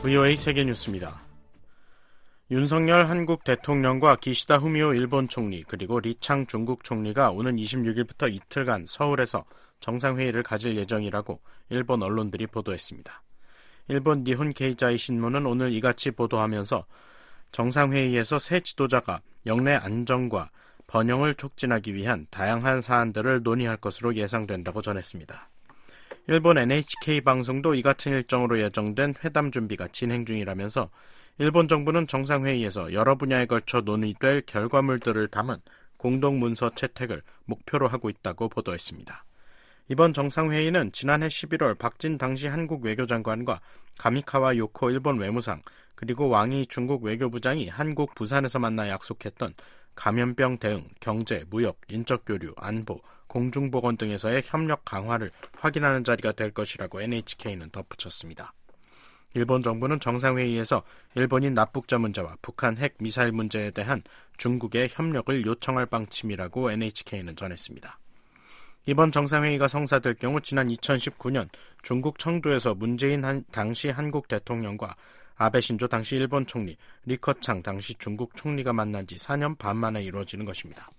VOA 세계뉴스입니다. 윤석열 한국 대통령과 기시다 후미오 일본 총리 그리고 리창 중국 총리가 오는 26일부터 이틀간 서울에서 정상회의를 가질 예정이라고 일본 언론들이 보도했습니다. 일본 니혼 케이자이 신문은 오늘 이같이 보도하면서 정상회의에서 새 지도자가 영내 안정과 번영을 촉진하기 위한 다양한 사안들을 논의할 것으로 예상된다고 전했습니다. 일본 NHK 방송도 이 같은 일정으로 예정된 회담 준비가 진행 중이라면서 일본 정부는 정상회의에서 여러 분야에 걸쳐 논의될 결과물들을 담은 공동문서 채택을 목표로 하고 있다고 보도했습니다. 이번 정상회의는 지난해 11월 박진 당시 한국 외교장관과 가미카와 요코 일본 외무상 그리고 왕이 중국 외교부장이 한국 부산에서 만나 약속했던 감염병 대응, 경제, 무역, 인적 교류, 안보, 공중보건 등에서의 협력 강화를 확인하는 자리가 될 것이라고 NHK는 덧붙였습니다. 일본 정부는 정상회의에서 일본인 납북자 문제와 북한 핵 미사일 문제에 대한 중국의 협력을 요청할 방침이라고 NHK는 전했습니다. 이번 정상회의가 성사될 경우 지난 2019년 중국 청두에서 문재인 당시 한국 대통령과 아베 신조 당시 일본 총리, 리커창 당시 중국 총리가 만난 지 4년 반 만에 이루어지는 것입니다.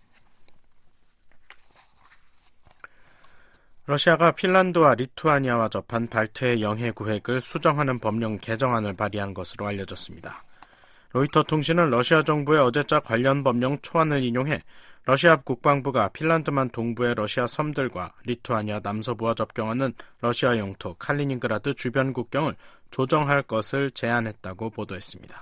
러시아가 핀란드와 리투아니아와 접한 발트해 영해 구획을 수정하는 법령 개정안을 발의한 것으로 알려졌습니다. 로이터 통신은 러시아 정부의 어제자 관련 법령 초안을 인용해 러시아 국방부가 핀란드만 동부의 러시아 섬들과 리투아니아 남서부와 접경하는 러시아 영토 칼리닝그라드 주변 국경을 조정할 것을 제안했다고 보도했습니다.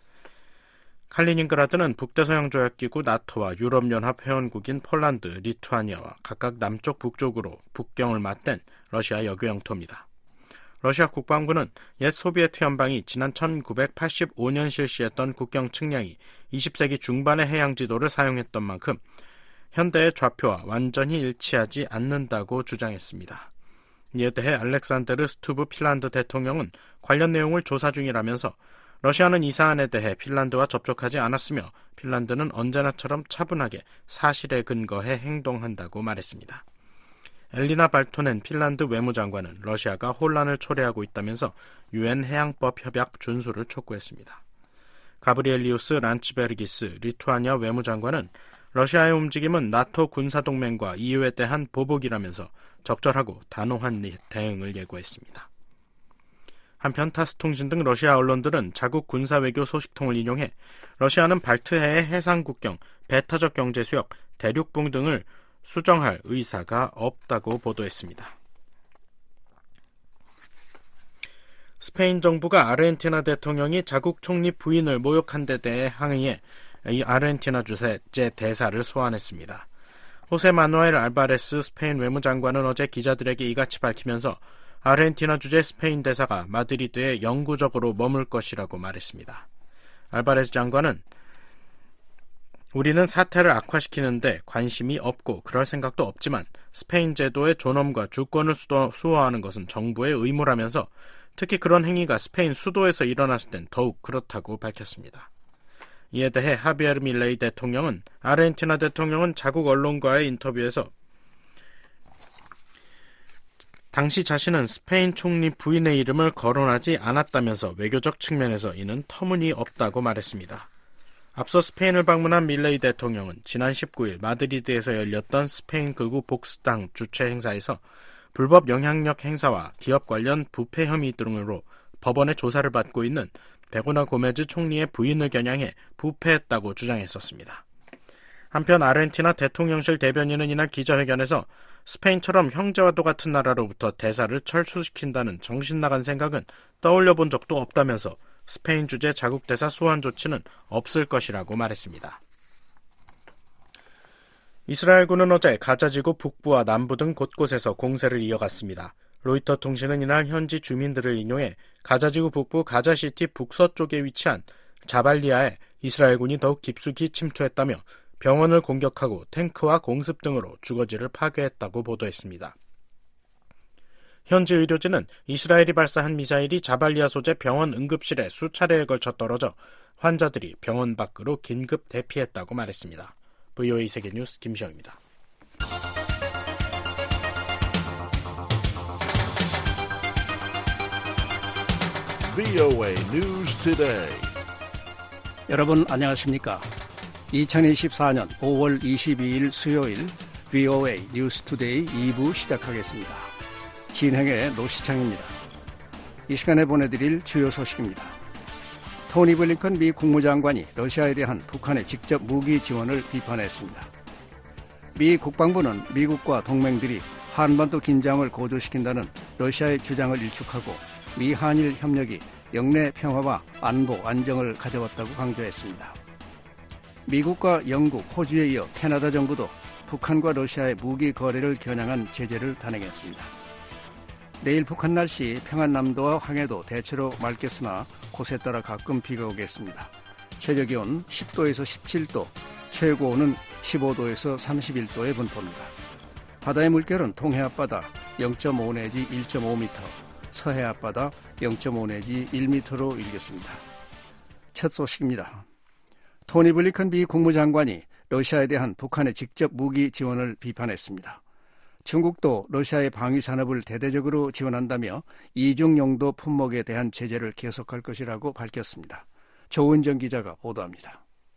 칼리닝그라드는 북대서양조약기구 나토와 유럽연합 회원국인 폴란드, 리투아니아와 각각 남쪽 북쪽으로 국경을 맞댄 러시아 여교 영토입니다. 러시아 국방부는 옛 소비에트 연방이 지난 1985년 실시했던 국경 측량이 20세기 중반의 해양 지도를 사용했던 만큼 현대의 좌표와 완전히 일치하지 않는다고 주장했습니다. 이에 대해 알렉산데르 스투브 핀란드 대통령은 관련 내용을 조사 중이라면서 러시아는 이 사안에 대해 핀란드와 접촉하지 않았으며 핀란드는 언제나처럼 차분하게 사실에 근거해 행동한다고 말했습니다. 엘리나 발토넨 핀란드 외무장관은 러시아가 혼란을 초래하고 있다면서 유엔 해양법 협약 준수를 촉구했습니다. 가브리엘리우스 란츠베르기스 리투아니아 외무장관은 러시아의 움직임은 나토 군사동맹과 EU에 대한 보복이라면서 적절하고 단호한 대응을 예고했습니다. 한편 타스통신 등 러시아 언론들은 자국 군사외교 소식통을 인용해 러시아는 발트해의 해상국경, 배타적 경제수역, 대륙붕 등을 수정할 의사가 없다고 보도했습니다. 스페인 정부가 아르헨티나 대통령이 자국 총리 부인을 모욕한 데 대해 항의해 이 아르헨티나 주재 대사를 소환했습니다. 호세 마누엘 알바레스 스페인 외무장관은 어제 기자들에게 이같이 밝히면서 아르헨티나 주재 스페인 대사가 마드리드에 영구적으로 머물 것이라고 말했습니다. 알바레스 장관은 우리는 사태를 악화시키는데 관심이 없고 그럴 생각도 없지만 스페인 제도의 존엄과 주권을 수호하는 것은 정부의 의무라면서 특히 그런 행위가 스페인 수도에서 일어났을 땐 더욱 그렇다고 밝혔습니다. 이에 대해 하비에르 밀레이 대통령은 아르헨티나 대통령은 자국 언론과의 인터뷰에서 당시 자신은 스페인 총리 부인의 이름을 거론하지 않았다면서 외교적 측면에서 이는 터무니없다고 말했습니다. 앞서 스페인을 방문한 밀레이 대통령은 지난 19일 마드리드에서 열렸던 스페인 극우 복수당 주최 행사에서 불법 영향력 행사와 기업 관련 부패 혐의 등으로 법원의 조사를 받고 있는 베고나 고메즈 총리의 부인을 겨냥해 부패했다고 주장했었습니다. 한편 아르헨티나 대통령실 대변인은 이날 기자회견에서 스페인처럼 형제와 똑같은 나라로부터 대사를 철수시킨다는 정신나간 생각은 떠올려 본 적도 없다면서 스페인 주재 자국 대사 소환 조치는 없을 것이라고 말했습니다. 이스라엘군은 어제 가자지구 북부와 남부 등 곳곳에서 공세를 이어갔습니다. 로이터 통신은 이날 현지 주민들을 인용해 가자지구 북부 가자시티 북서쪽에 위치한 자발리아에 이스라엘군이 더욱 깊숙이 침투했다며 병원을 공격하고 탱크와 공습 등으로 주거지를 파괴했다고 보도했습니다. 현지 의료진은 이스라엘이 발사한 미사일이 자발리아 소재 병원 응급실에 수차례에 걸쳐 떨어져 환자들이 병원 밖으로 긴급 대피했다고 말했습니다. VOA 세계뉴스 김시영입니다. VOA News Today. 여러분 안녕하십니까? 2024년 5월 22일 수요일 VOA News Today 2부 시작하겠습니다. 진행의 노시창입니다. 이 시간에 보내드릴 주요 소식입니다. 토니 블링컨 미 국무장관이 러시아에 대한 북한의 직접 무기 지원을 비판했습니다. 미 국방부는 미국과 동맹들이 한반도 긴장을 고조시킨다는 러시아의 주장을 일축하고 미 한일 협력이 영내 평화와 안보, 안정을 가져왔다고 강조했습니다. 미국과 영국, 호주에 이어 캐나다 정부도 북한과 러시아의 무기 거래를 겨냥한 제재를 단행했습니다. 내일 북한 날씨 평안남도와 황해도 대체로 맑겠으나 곳에 따라 가끔 비가 오겠습니다. 최저기온 10도에서 17도, 최고온은 15도에서 31도의 분포입니다. 바다의 물결은 동해 앞바다 0.5 내지 1.5m, 서해 앞바다 0.5 내지 1m로 일겠습니다. 첫 소식입니다. 토니 블링컨 미 국무장관이 러시아에 대한 북한의 직접 무기 지원을 비판했습니다. 중국도 러시아의 방위 산업을 대대적으로 지원한다며 이중 용도 품목에 대한 제재를 계속할 것이라고 밝혔습니다. 조은정 기자가 보도합니다.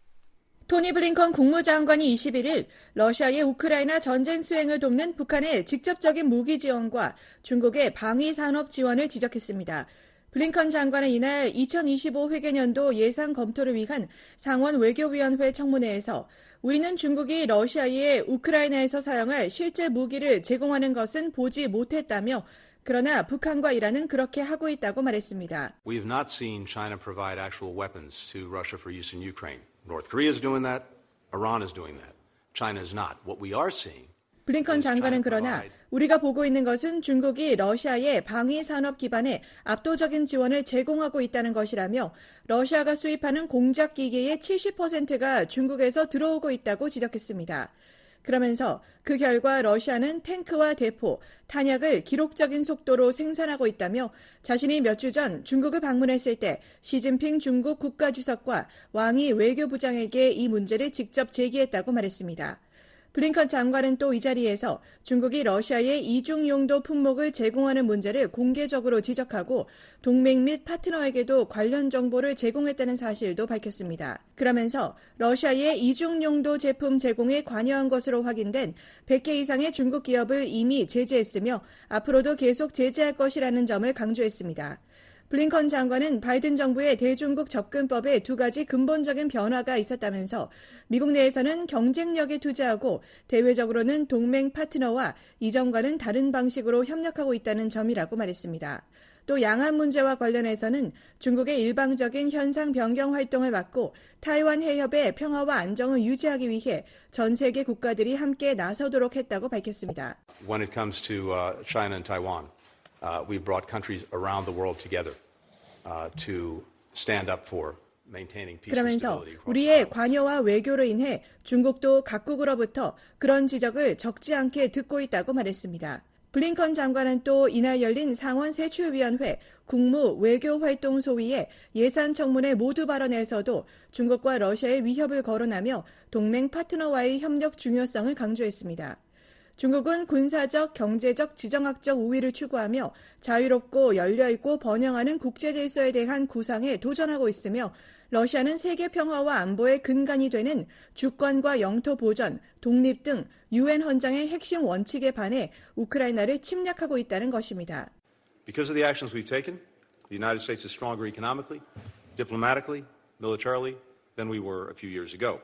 토니 블링컨 국무장관이 21일 러시아의 우크라이나 전쟁 수행을 돕는 북한의 직접적인 무기 지원과 중국의 방위 산업 지원을 지적했습니다. 블링컨 장관은 이날 2025 회계년도 예산 검토를 위한 상원 외교위원회 청문회에서 우리는 중국이 러시아에 우크라이나에서 사용할 실제 무기를 제공하는 것은 보지 못했다며 그러나 북한과 이란은 그렇게 하고 있다고 말했습니다. We have not seen China provide actual weapons to Russia for use in Ukraine. North Korea is doing that. Iran is doing that. China is not. What we are seeing 블링컨 장관은 그러나 우리가 보고 있는 것은 중국이 러시아의 방위 산업 기반에 압도적인 지원을 제공하고 있다는 것이라며 러시아가 수입하는 공작 기계의 70%가 중국에서 들어오고 있다고 지적했습니다. 그러면서 그 결과 러시아는 탱크와 대포, 탄약을 기록적인 속도로 생산하고 있다며 자신이 몇 주 전 중국을 방문했을 때 시진핑 중국 국가주석과 왕이 외교부장에게 이 문제를 직접 제기했다고 말했습니다. 블링컨 장관은 또 이 자리에서 중국이 러시아에 이중용도 품목을 제공하는 문제를 공개적으로 지적하고 동맹 및 파트너에게도 관련 정보를 제공했다는 사실도 밝혔습니다. 그러면서 러시아의 이중용도 제품 제공에 관여한 것으로 확인된 100개 이상의 중국 기업을 이미 제재했으며 앞으로도 계속 제재할 것이라는 점을 강조했습니다. 블링컨 장관은 바이든 정부의 대중국 접근법에 두 가지 근본적인 변화가 있었다면서 미국 내에서는 경쟁력에 투자하고 대외적으로는 동맹 파트너와 이전과는 다른 방식으로 협력하고 있다는 점이라고 말했습니다. 또 양안 문제와 관련해서는 중국의 일방적인 현상 변경 활동을 막고 타이완 해협의 평화와 안정을 유지하기 위해 전 세계 국가들이 함께 나서도록 했다고 밝혔습니다. when it comes to China and Taiwan. We brought countries around the world together to stand up for maintaining peace and 그러면서 stability. 우리의 관여와 외교로 인해 중국도 각국으로부터 그런 지적을 적지 않게 듣고 있다고 말했습니다. 블링컨 장관은 또 이날 열린 상원 세출위원회 국무 외교활동 소위의 예산 청문회 모두 발언에서도 중국과 러시아의 위협을 거론하며 동맹 파트너와의 협력 중요성을 강조했습니다. 중국은 군사적, 경제적, 지정학적 우위를 추구하며 자유롭고 열려있고 번영하는 국제질서에 대한 구상에 도전하고 있으며 러시아는 세계 평화와 안보의 근간이 되는 주권과 영토 보전, 독립 등 유엔 헌장의 핵심 원칙에 반해 우크라이나를 침략하고 있다는 것입니다. Because of the actions we've taken, the United States is stronger economically, diplomatically, militarily than we were a few years ago.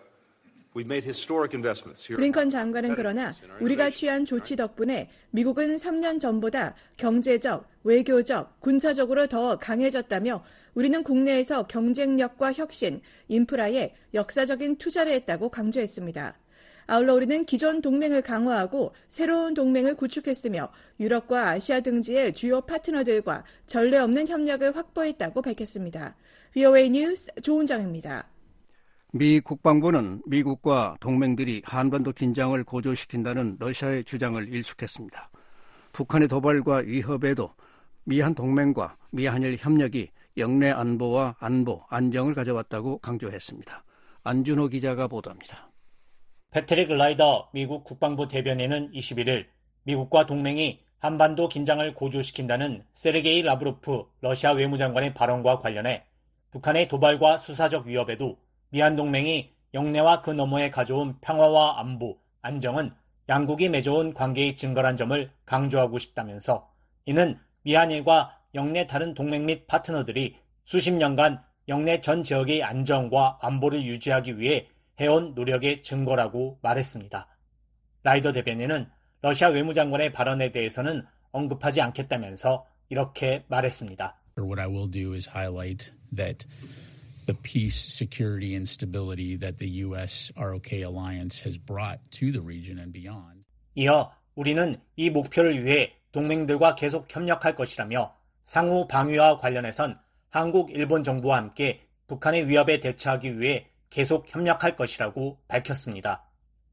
블링컨 장관은 그러나 우리가 취한 조치 덕분에 미국은 3년 전보다 경제적, 외교적, 군사적으로 더 강해졌다며 우리는 국내에서 경쟁력과 혁신, 인프라에 역사적인 투자를 했다고 강조했습니다. 아울러 우리는 기존 동맹을 강화하고 새로운 동맹을 구축했으며 유럽과 아시아 등지의 주요 파트너들과 전례 없는 협력을 확보했다고 밝혔습니다. VOA 뉴스 조은정입니다. 미 국방부는 미국과 동맹들이 한반도 긴장을 고조시킨다는 러시아의 주장을 일축했습니다. 북한의 도발과 위협에도 미한 동맹과 미한일 협력이 영내 안보와 안보, 안정을 가져왔다고 강조했습니다. 안준호 기자가 보도합니다. 패트릭 라이더 미국 국방부 대변인은 21일 미국과 동맹이 한반도 긴장을 고조시킨다는 세르게이 라브로프 러시아 외무장관의 발언과 관련해 북한의 도발과 수사적 위협에도 미한 동맹이 영내와 그 너머에 가져온 평화와 안보, 안정은 양국이 맺어온 관계의 증거란 점을 강조하고 싶다면서 이는 미한일과 영내 다른 동맹 및 파트너들이 수십 년간 영내 전 지역의 안정과 안보를 유지하기 위해 해온 노력의 증거라고 말했습니다. 라이더 대변인은 러시아 외무장관의 발언에 대해서는 언급하지 않겠다면서 이렇게 말했습니다. What I will do is highlight that the peace, security, and stability that the U.S.-ROK alliance has brought to the region and beyond. 이어 우리는 이 목표를 위해 동맹들과 계속 협력할 것이라며 상호 방위와 관련해선 한국, 일본 정부와 함께 북한의 위협에 대처하기 위해 계속 협력할 것이라고 밝혔습니다.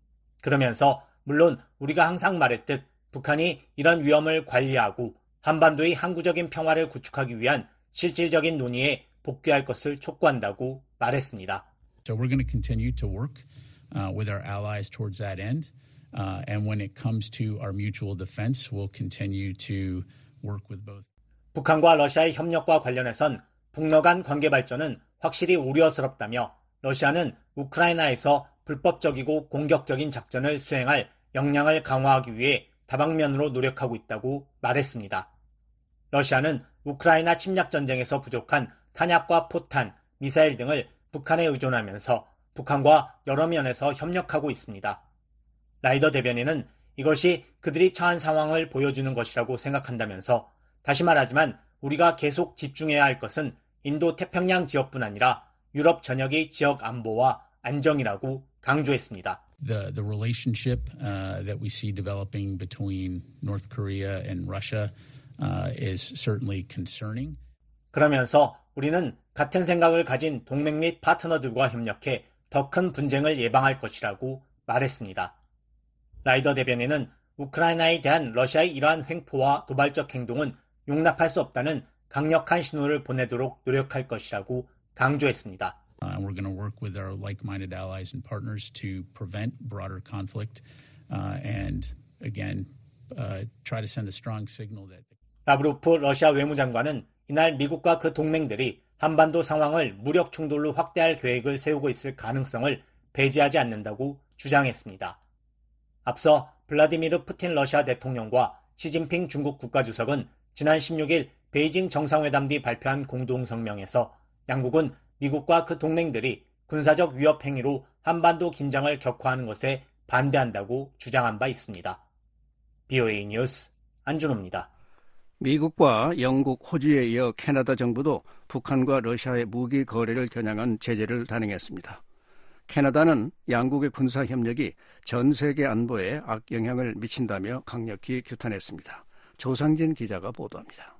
그러면서 물론 우리가 항상 말했듯 북한이 이런 위험을 관리하고 한반도의 항구적인 평화를 구축하기 위한 실질적인 논의에 복귀할 것을 촉구한다고 말했습니다. So we're going to continue to work with our allies towards that end. And when it comes to our mutual defense, we'll continue to work with both. 북한과 러시아의 협력과 관련해선 북러 간 관계 발전은 확실히 우려스럽다며 러시아는 우크라이나에서 불법적이고 공격적인 작전을 수행할 역량을 강화하기 위해 다방면으로 노력하고 있다고 말했습니다. 러시아는 우크라이나 침략 전쟁에서 부족한 탄약과 포탄, 미사일 등을 북한에 의존하면서 북한과 여러 면에서 협력하고 있습니다. 라이더 대변인은 이것이 그들이 처한 상황을 보여주는 것이라고 생각한다면서 다시 말하지만 우리가 계속 집중해야 할 것은 인도 태평양 지역뿐 아니라 유럽 전역의 지역 안보와 안정이라고 강조했습니다. The relationship that we see developing between North Korea and Russia is certainly concerning. 그러면서 우리는 같은 생각을 가진 동맹 및 파트너들과 협력해 더 큰 분쟁을 예방할 것이라고 말했습니다. 라이더 대변인은 우크라이나에 대한 러시아의 이러한 횡포와 도발적 행동은 용납할 수 없다는 강력한 신호를 보내도록 노력할 것이라고 강조했습니다. We're going to work with our like-minded allies and partners to prevent broader conflict and again try to send a strong signal that 라브로프 러시아 외무장관은 이날 미국과 그 동맹들이 한반도 상황을 무력 충돌로 확대할 계획을 세우고 있을 가능성을 배제하지 않는다고 주장했습니다. 앞서 블라디미르 푸틴 러시아 대통령과 시진핑 중국 국가주석은 지난 16일 베이징 정상회담 뒤 발표한 공동성명에서 양국은 미국과 그 동맹들이 군사적 위협 행위로 한반도 긴장을 격화하는 것에 반대한다고 주장한 바 있습니다. BOA 뉴스 안준호입니다. 미국과 영국, 호주에 이어 캐나다 정부도 북한과 러시아의 무기 거래를 겨냥한 제재를 단행했습니다. 캐나다는 양국의 군사 협력이 전 세계 안보에 악영향을 미친다며 강력히 규탄했습니다. 조상진 기자가 보도합니다.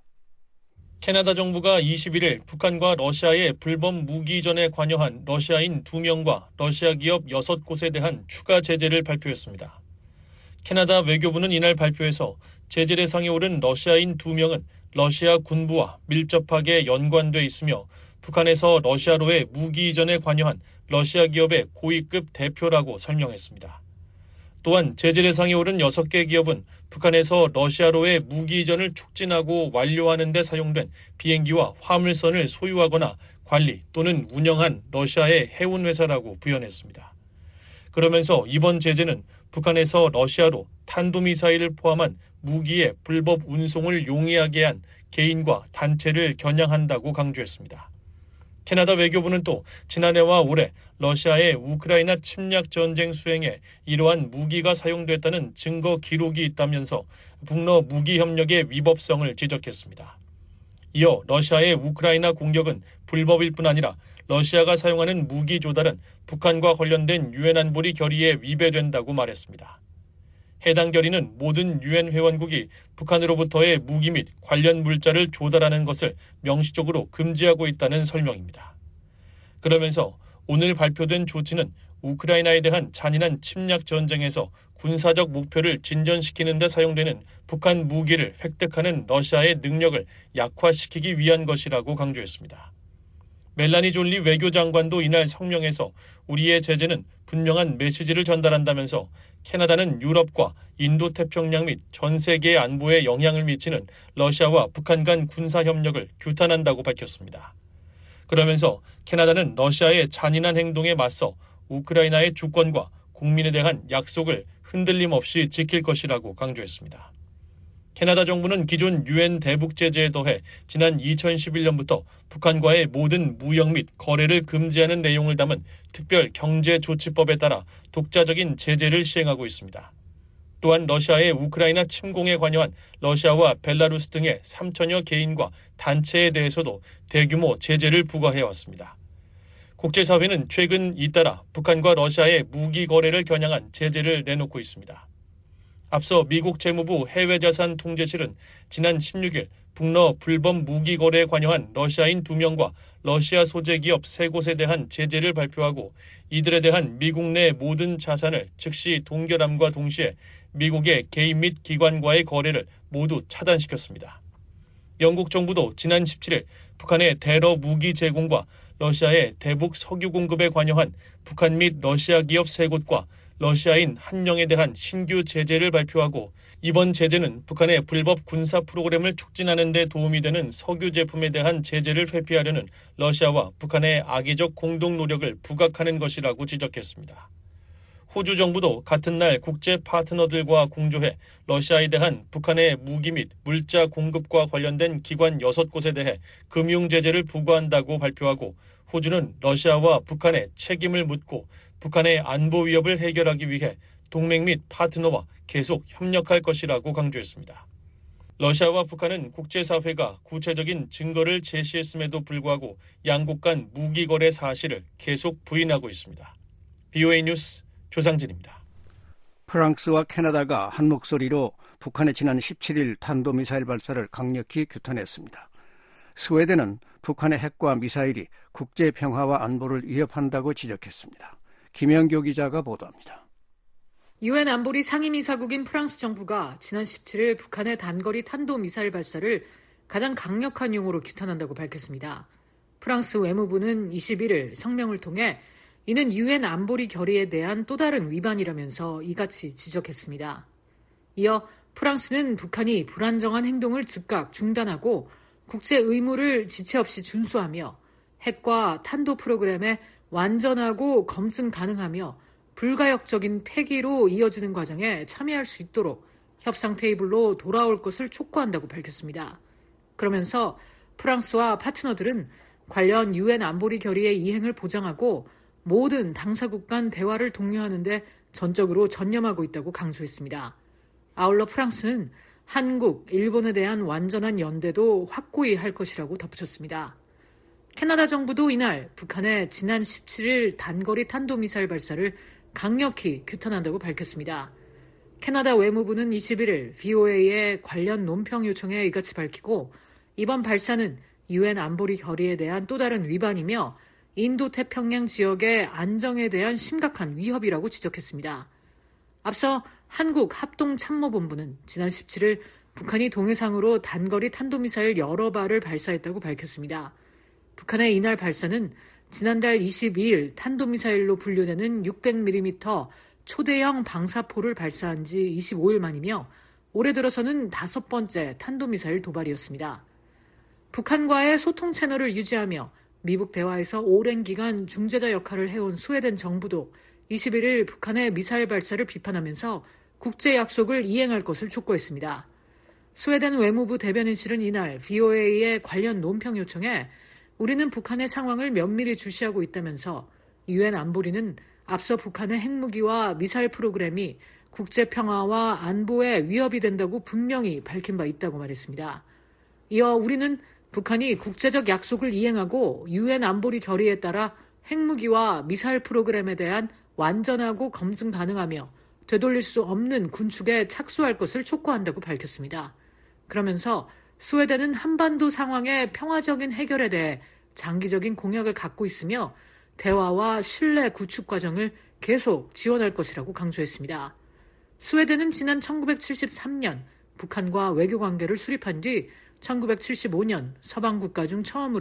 캐나다 정부가 21일 북한과 러시아의 불법 무기 이전에 관여한 러시아인 2명과 러시아 기업 6곳에 대한 추가 제재를 발표했습니다. 캐나다 외교부는 이날 발표에서 제재 대상에 오른 러시아인 2명은 러시아 군부와 밀접하게 연관돼 있으며 북한에서 러시아로의 무기 이전에 관여한 러시아 기업의 고위급 대표라고 설명했습니다. 또한 제재 대상에 오른 6개 기업은 북한에서 러시아로의 무기 이전을 촉진하고 완료하는 데 사용된 비행기와 화물선을 소유하거나 관리 또는 운영한 러시아의 해운회사라고 부연했습니다. 그러면서 이번 제재는 북한에서 러시아로 탄도미사일을 포함한 무기의 불법 운송을 용이하게 한 개인과 단체를 겨냥한다고 강조했습니다. 캐나다 외교부는 또 지난해와 올해 러시아의 우크라이나 침략 전쟁 수행에 이러한 무기가 사용됐다는 증거 기록이 있다면서 북러 무기 협력의 위법성을 지적했습니다. 이어 러시아의 우크라이나 공격은 불법일 뿐 아니라 러시아가 사용하는 무기 조달은 북한과 관련된 유엔 안보리 결의에 위배된다고 말했습니다. 해당 결의는 모든 유엔 회원국이 북한으로부터의 무기 및 관련 물자를 조달하는 것을 명시적으로 금지하고 있다는 설명입니다. 그러면서 오늘 발표된 조치는 우크라이나에 대한 잔인한 침략 전쟁에서 군사적 목표를 진전시키는 데 사용되는 북한 무기를 획득하는 러시아의 능력을 약화시키기 위한 것이라고 강조했습니다. 멜라니 졸리 외교장관도 이날 성명에서 우리의 제재는 분명한 메시지를 전달한다면서 캐나다는 유럽과 인도태평양 및 전 세계의 안보에 영향을 미치는 러시아와 북한 간 군사협력을 규탄한다고 밝혔습니다. 그러면서 캐나다는 러시아의 잔인한 행동에 맞서 우크라이나의 주권과 국민에 대한 약속을 흔들림 없이 지킬 것이라고 강조했습니다. 캐나다 정부는 기존 유엔 대북 제재에 더해 지난 2011년부터 북한과의 모든 무역 및 거래를 금지하는 내용을 담은 특별 경제조치법에 따라 독자적인 제재를 시행하고 있습니다. 또한 러시아의 우크라이나 침공에 관여한 러시아와 벨라루스 등의 3천여 개인과 단체에 대해서도 대규모 제재를 부과해왔습니다. 국제사회는 최근 잇따라 북한과 러시아의 무기 거래를 겨냥한 제재를 내놓고 있습니다. 앞서 미국 재무부 해외자산 통제실은 지난 16일 북러 불법 무기 거래에 관여한 러시아인 2명과 러시아 소재 기업 3곳에 대한 제재를 발표하고 이들에 대한 미국 내 모든 자산을 즉시 동결함과 동시에 미국의 개인 및 기관과의 거래를 모두 차단시켰습니다. 영국 정부도 지난 17일 북한의 대러 무기 제공과 러시아의 대북 석유 공급에 관여한 북한 및 러시아 기업 3곳과 러시아인 1명에 대한 신규 제재를 발표하고 이번 제재는 북한의 불법 군사 프로그램을 촉진하는 데 도움이 되는 석유 제품에 대한 제재를 회피하려는 러시아와 북한의 악의적 공동 노력을 부각하는 것이라고 지적했습니다. 호주 정부도 같은 날 국제 파트너들과 공조해 러시아에 대한 북한의 무기 및 물자 공급과 관련된 기관 6곳에 대해 금융 제재를 부과한다고 발표하고 호주는 러시아와 북한의 책임을 묻고 북한의 안보 위협을 해결하기 위해 동맹 및 파트너와 계속 협력할 것이라고 강조했습니다. 러시아와 북한은 국제사회가 구체적인 증거를 제시했음에도 불구하고 양국 간 무기 거래 사실을 계속 부인하고 있습니다. BOA 뉴스 조상진입니다. 프랑스와 캐나다가 한 목소리로 북한의 지난 17일 탄도미사일 발사를 강력히 규탄했습니다. 스웨덴은 북한의 핵과 미사일이 국제평화와 안보를 위협한다고 지적했습니다. 김영교 기자가 보도합니다. 유엔 안보리 상임이사국인 프랑스 정부가 지난 17일 북한의 단거리 탄도미사일 발사를 가장 강력한 용어로 규탄한다고 밝혔습니다. 프랑스 외무부는 21일 성명을 통해 이는 유엔 안보리 결의에 대한 또 다른 위반이라면서 이같이 지적했습니다. 이어 프랑스는 북한이 불안정한 행동을 즉각 중단하고 국제 의무를 지체 없이 준수하며 핵과 탄도 프로그램에 완전하고 검증 가능하며 불가역적인 폐기로 이어지는 과정에 참여할 수 있도록 협상 테이블로 돌아올 것을 촉구한다고 밝혔습니다. 그러면서 프랑스와 파트너들은 관련 유엔 안보리 결의의 이행을 보장하고 모든 당사국 간 대화를 독려하는 데 전적으로 전념하고 있다고 강조했습니다. 아울러 프랑스는 한국, 일본에 대한 완전한 연대도 확고히 할 것이라고 덧붙였습니다. 캐나다 정부도 이날 북한의 지난 17일 단거리 탄도미사일 발사를 강력히 규탄한다고 밝혔습니다. 캐나다 외무부는 21일 VOA의 관련 논평 요청에 이같이 밝히고 이번 발사는 유엔 안보리 결의에 대한 또 다른 위반이며 인도태평양 지역의 안정에 대한 심각한 위협이라고 지적했습니다. 앞서 한국합동참모본부는 지난 17일 북한이 동해상으로 단거리 탄도미사일 여러 발을 발사했다고 밝혔습니다. 북한의 이날 발사는 지난달 22일 탄도미사일로 분류되는 600mm 초대형 방사포를 발사한 지 25일 만이며 올해 들어서는 5번째 탄도미사일 도발이었습니다. 북한과의 소통 채널을 유지하며 미북 대화에서 오랜 기간 중재자 역할을 해온 스웨덴 정부도 21일 북한의 미사일 발사를 비판하면서 국제 약속을 이행할 것을 촉구했습니다. 스웨덴 외무부 대변인실은 이날 VOA의 관련 논평 요청에 우리는 북한의 상황을 면밀히 주시하고 있다면서 유엔 안보리는 앞서 북한의 핵무기와 미사일 프로그램이 국제 평화와 안보에 위협이 된다고 분명히 밝힌 바 있다고 말했습니다. 이어 우리는 북한이 국제적 약속을 이행하고 유엔 안보리 결의에 따라 핵무기와 미사일 프로그램에 대한 완전하고 검증 가능하며 되돌릴 수 없는 군축에 착수할 것을 촉구한다고 밝혔습니다. 그러면서 스웨덴은 한반도 상황의 평화적인 해결에 대해 장기적인 공약을 갖고 있으며 대화와 신뢰 구축 과정을 계속 지원할 것이라고 강조했습니다. 스웨덴은 지난 1973년 북한과 외교 관계를 수립한 뒤 1975년 서방 국가 중 처음으로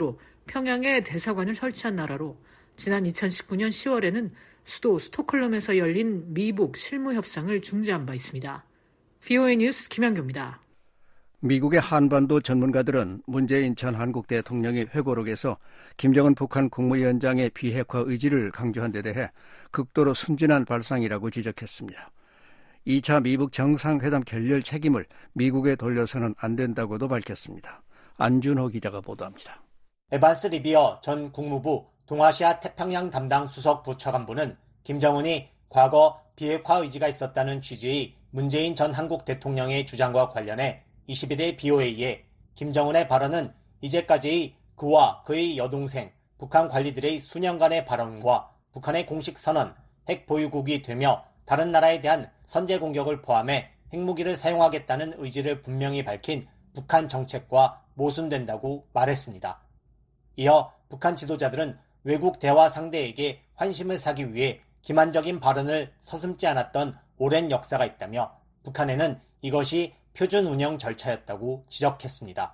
평양에 대사관을 설치한 나라로 지난 2019년 10월에는 수도 스톡홀름에서 열린 미북 실무 협상을 중지한 바 있습니다. VOA 뉴스 김현규입니다. 미국의 한반도 전문가들은 문재인 전 한국 대통령이 회고록에서 김정은 북한 국무위원장의 비핵화 의지를 강조한 데 대해 극도로 순진한 발상이라고 지적했습니다. 2차 미북 정상회담 결렬 책임을 미국에 돌려서는 안 된다고도 밝혔습니다. 안준호 기자가 보도합니다. 에반스 리비어 전 국무부 동아시아 태평양 담당 수석 부차관보는 김정은이 과거 비핵화 의지가 있었다는 취지의 문재인 전 한국 대통령의 주장과 관련해 21일 BOA에 김정은의 발언은 이제까지의 그와 그의 여동생, 북한 관리들의 수년간의 발언과 북한의 공식 선언, 핵 보유국이 되며 다른 나라에 대한 선제 공격을 포함해 핵무기를 사용하겠다는 의지를 분명히 밝힌 북한 정책과 모순된다고 말했습니다. 이어 북한 지도자들은 외국 대화 상대에게 환심을 사기 위해 기만적인 발언을 서슴지 않았던 오랜 역사가 있다며 북한에는 이것이 표준 운영 절차였다고 지적했습니다.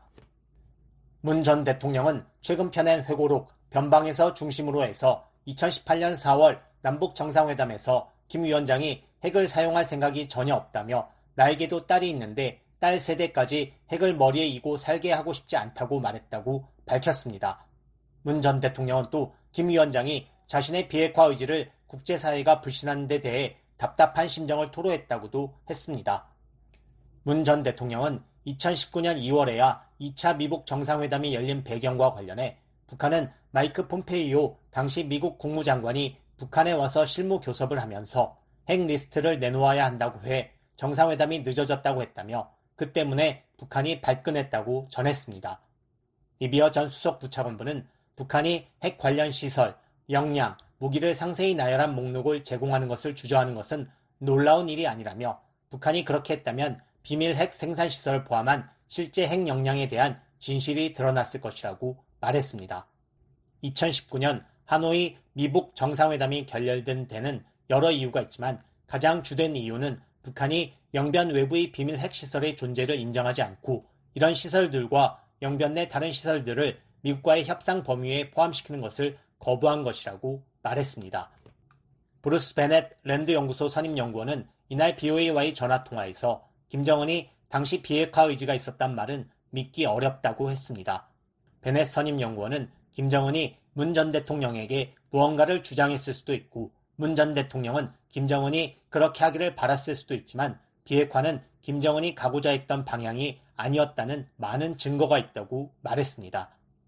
문 전 대통령은 최근 펴낸 회고록 변방에서 중심으로 해서 2018년 4월 남북 정상회담에서 김 위원장이 핵을 사용할 생각이 전혀 없다며 나에게도 딸이 있는데 딸 세대까지 핵을 머리에 이고 살게 하고 싶지 않다고 말했다고 밝혔습니다. 문 전 대통령은 또 김 위원장이 자신의 비핵화 의지를 국제사회가 불신하는 데 대해 답답한 심정을 토로했다고도 했습니다. 문 전 대통령은 2019년 2월에야 2차 미북 정상회담이 열린 배경과 관련해 북한은 마이크 폼페이오 당시 미국 국무장관이 북한에 와서 실무 교섭을 하면서 핵 리스트를 내놓아야 한다고 해 정상회담이 늦어졌다고 했다며 그 때문에 북한이 발끈했다고 전했습니다. 리비어 전 수석 부차관보는 북한이 핵 관련 시설, 역량, 무기를 상세히 나열한 목록을 제공하는 것을 주저하는 것은 놀라운 일이 아니라며 북한이 그렇게 했다면 비밀 핵 생산시설을 포함한 실제 핵 역량에 대한 진실이 드러났을 것이라고 말했습니다. 2019년 하노이 미북 정상회담이 결렬된 데는 여러 이유가 있지만 가장 주된 이유는 북한이 영변 외부의 비밀 핵시설의 존재를 인정하지 않고 이런 시설들과 영변 내 다른 시설들을 미국과의 협상 범위에 포함시키는 것을 거부한 것이라고 말했습니다. 브루스 베넷 랜드 연구소 선임연구원은 이날 BOA와의 전화통화에서 김정은이 당시 비핵화 의지가 있었단 말은 믿기 어렵다고 했습니다. 베넷 선임연구원은 김정은이 문 전 대통령에게 무언가를 주장했을 수도 있고 문 전 대통령은 김정은이 그렇게 하기를 바랐을 수도 있지만 비핵화는 김정은이 가고자 했던 방향이 아니었다는 많은 증거가 있다고 말했습니다.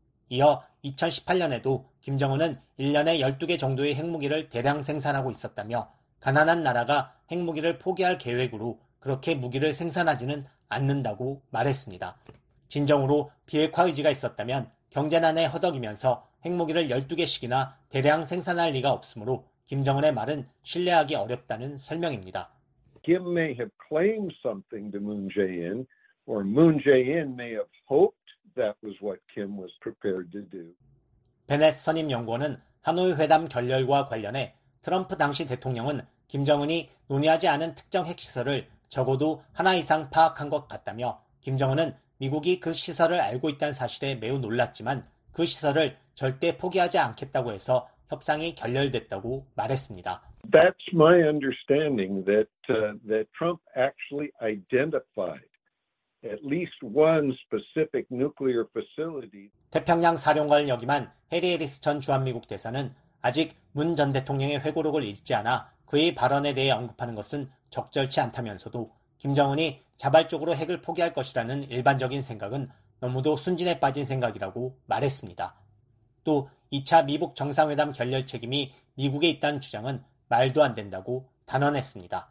이어 2018년에도 김정은은 1년에 12개 정도의 핵무기를 대량 생산하고 있었다며 가난한 나라가 핵무기를 포기할 계획으로 그렇게 무기를 생산하지는 않는다고 말했습니다. 진정으로 비핵화 의지가 있었다면 경제난에 허덕이면서 핵무기를 12개씩이나 대량 생산할 리가 없으므로 김정은의 말은 신뢰하기 어렵다는 설명입니다. Kim may have claimed something to Moon Jae-in, or Moon Jae-in may have hoped that was what Kim was prepared to do. 베넷 선임연구원은 하노이 회담 결렬과 관련해 트럼프 당시 대통령은 김정은이 논의하지 않은 특정 핵시설을 적어도 하나 이상 파악한 것 같다며 김정은은 미국이 그 시설을 알고 있다는 사실에 매우 놀랐지만 그 시설을 절대 포기하지 않겠다고 해서 협상이 결렬됐다고 말했습니다. That's my understanding that Trump actually identified at least one specific nuclear facility. 태평양 사령관을 역임한 해리 해리스 전 주한미국 대사는 아직 문 전 대통령의 회고록을 읽지 않아 그의 발언에 대해 언급하는 것은 적절치 않다면서도 김정은이 자발적으로 핵을 포기할 것이라는 일반적인 생각은 너무도 순진에 빠진 생각이라고 말했습니다. 또 2차 미북 정상회담 결렬 책임이 미국에 있다는 주장은 말도 안 된다고 단언했습니다.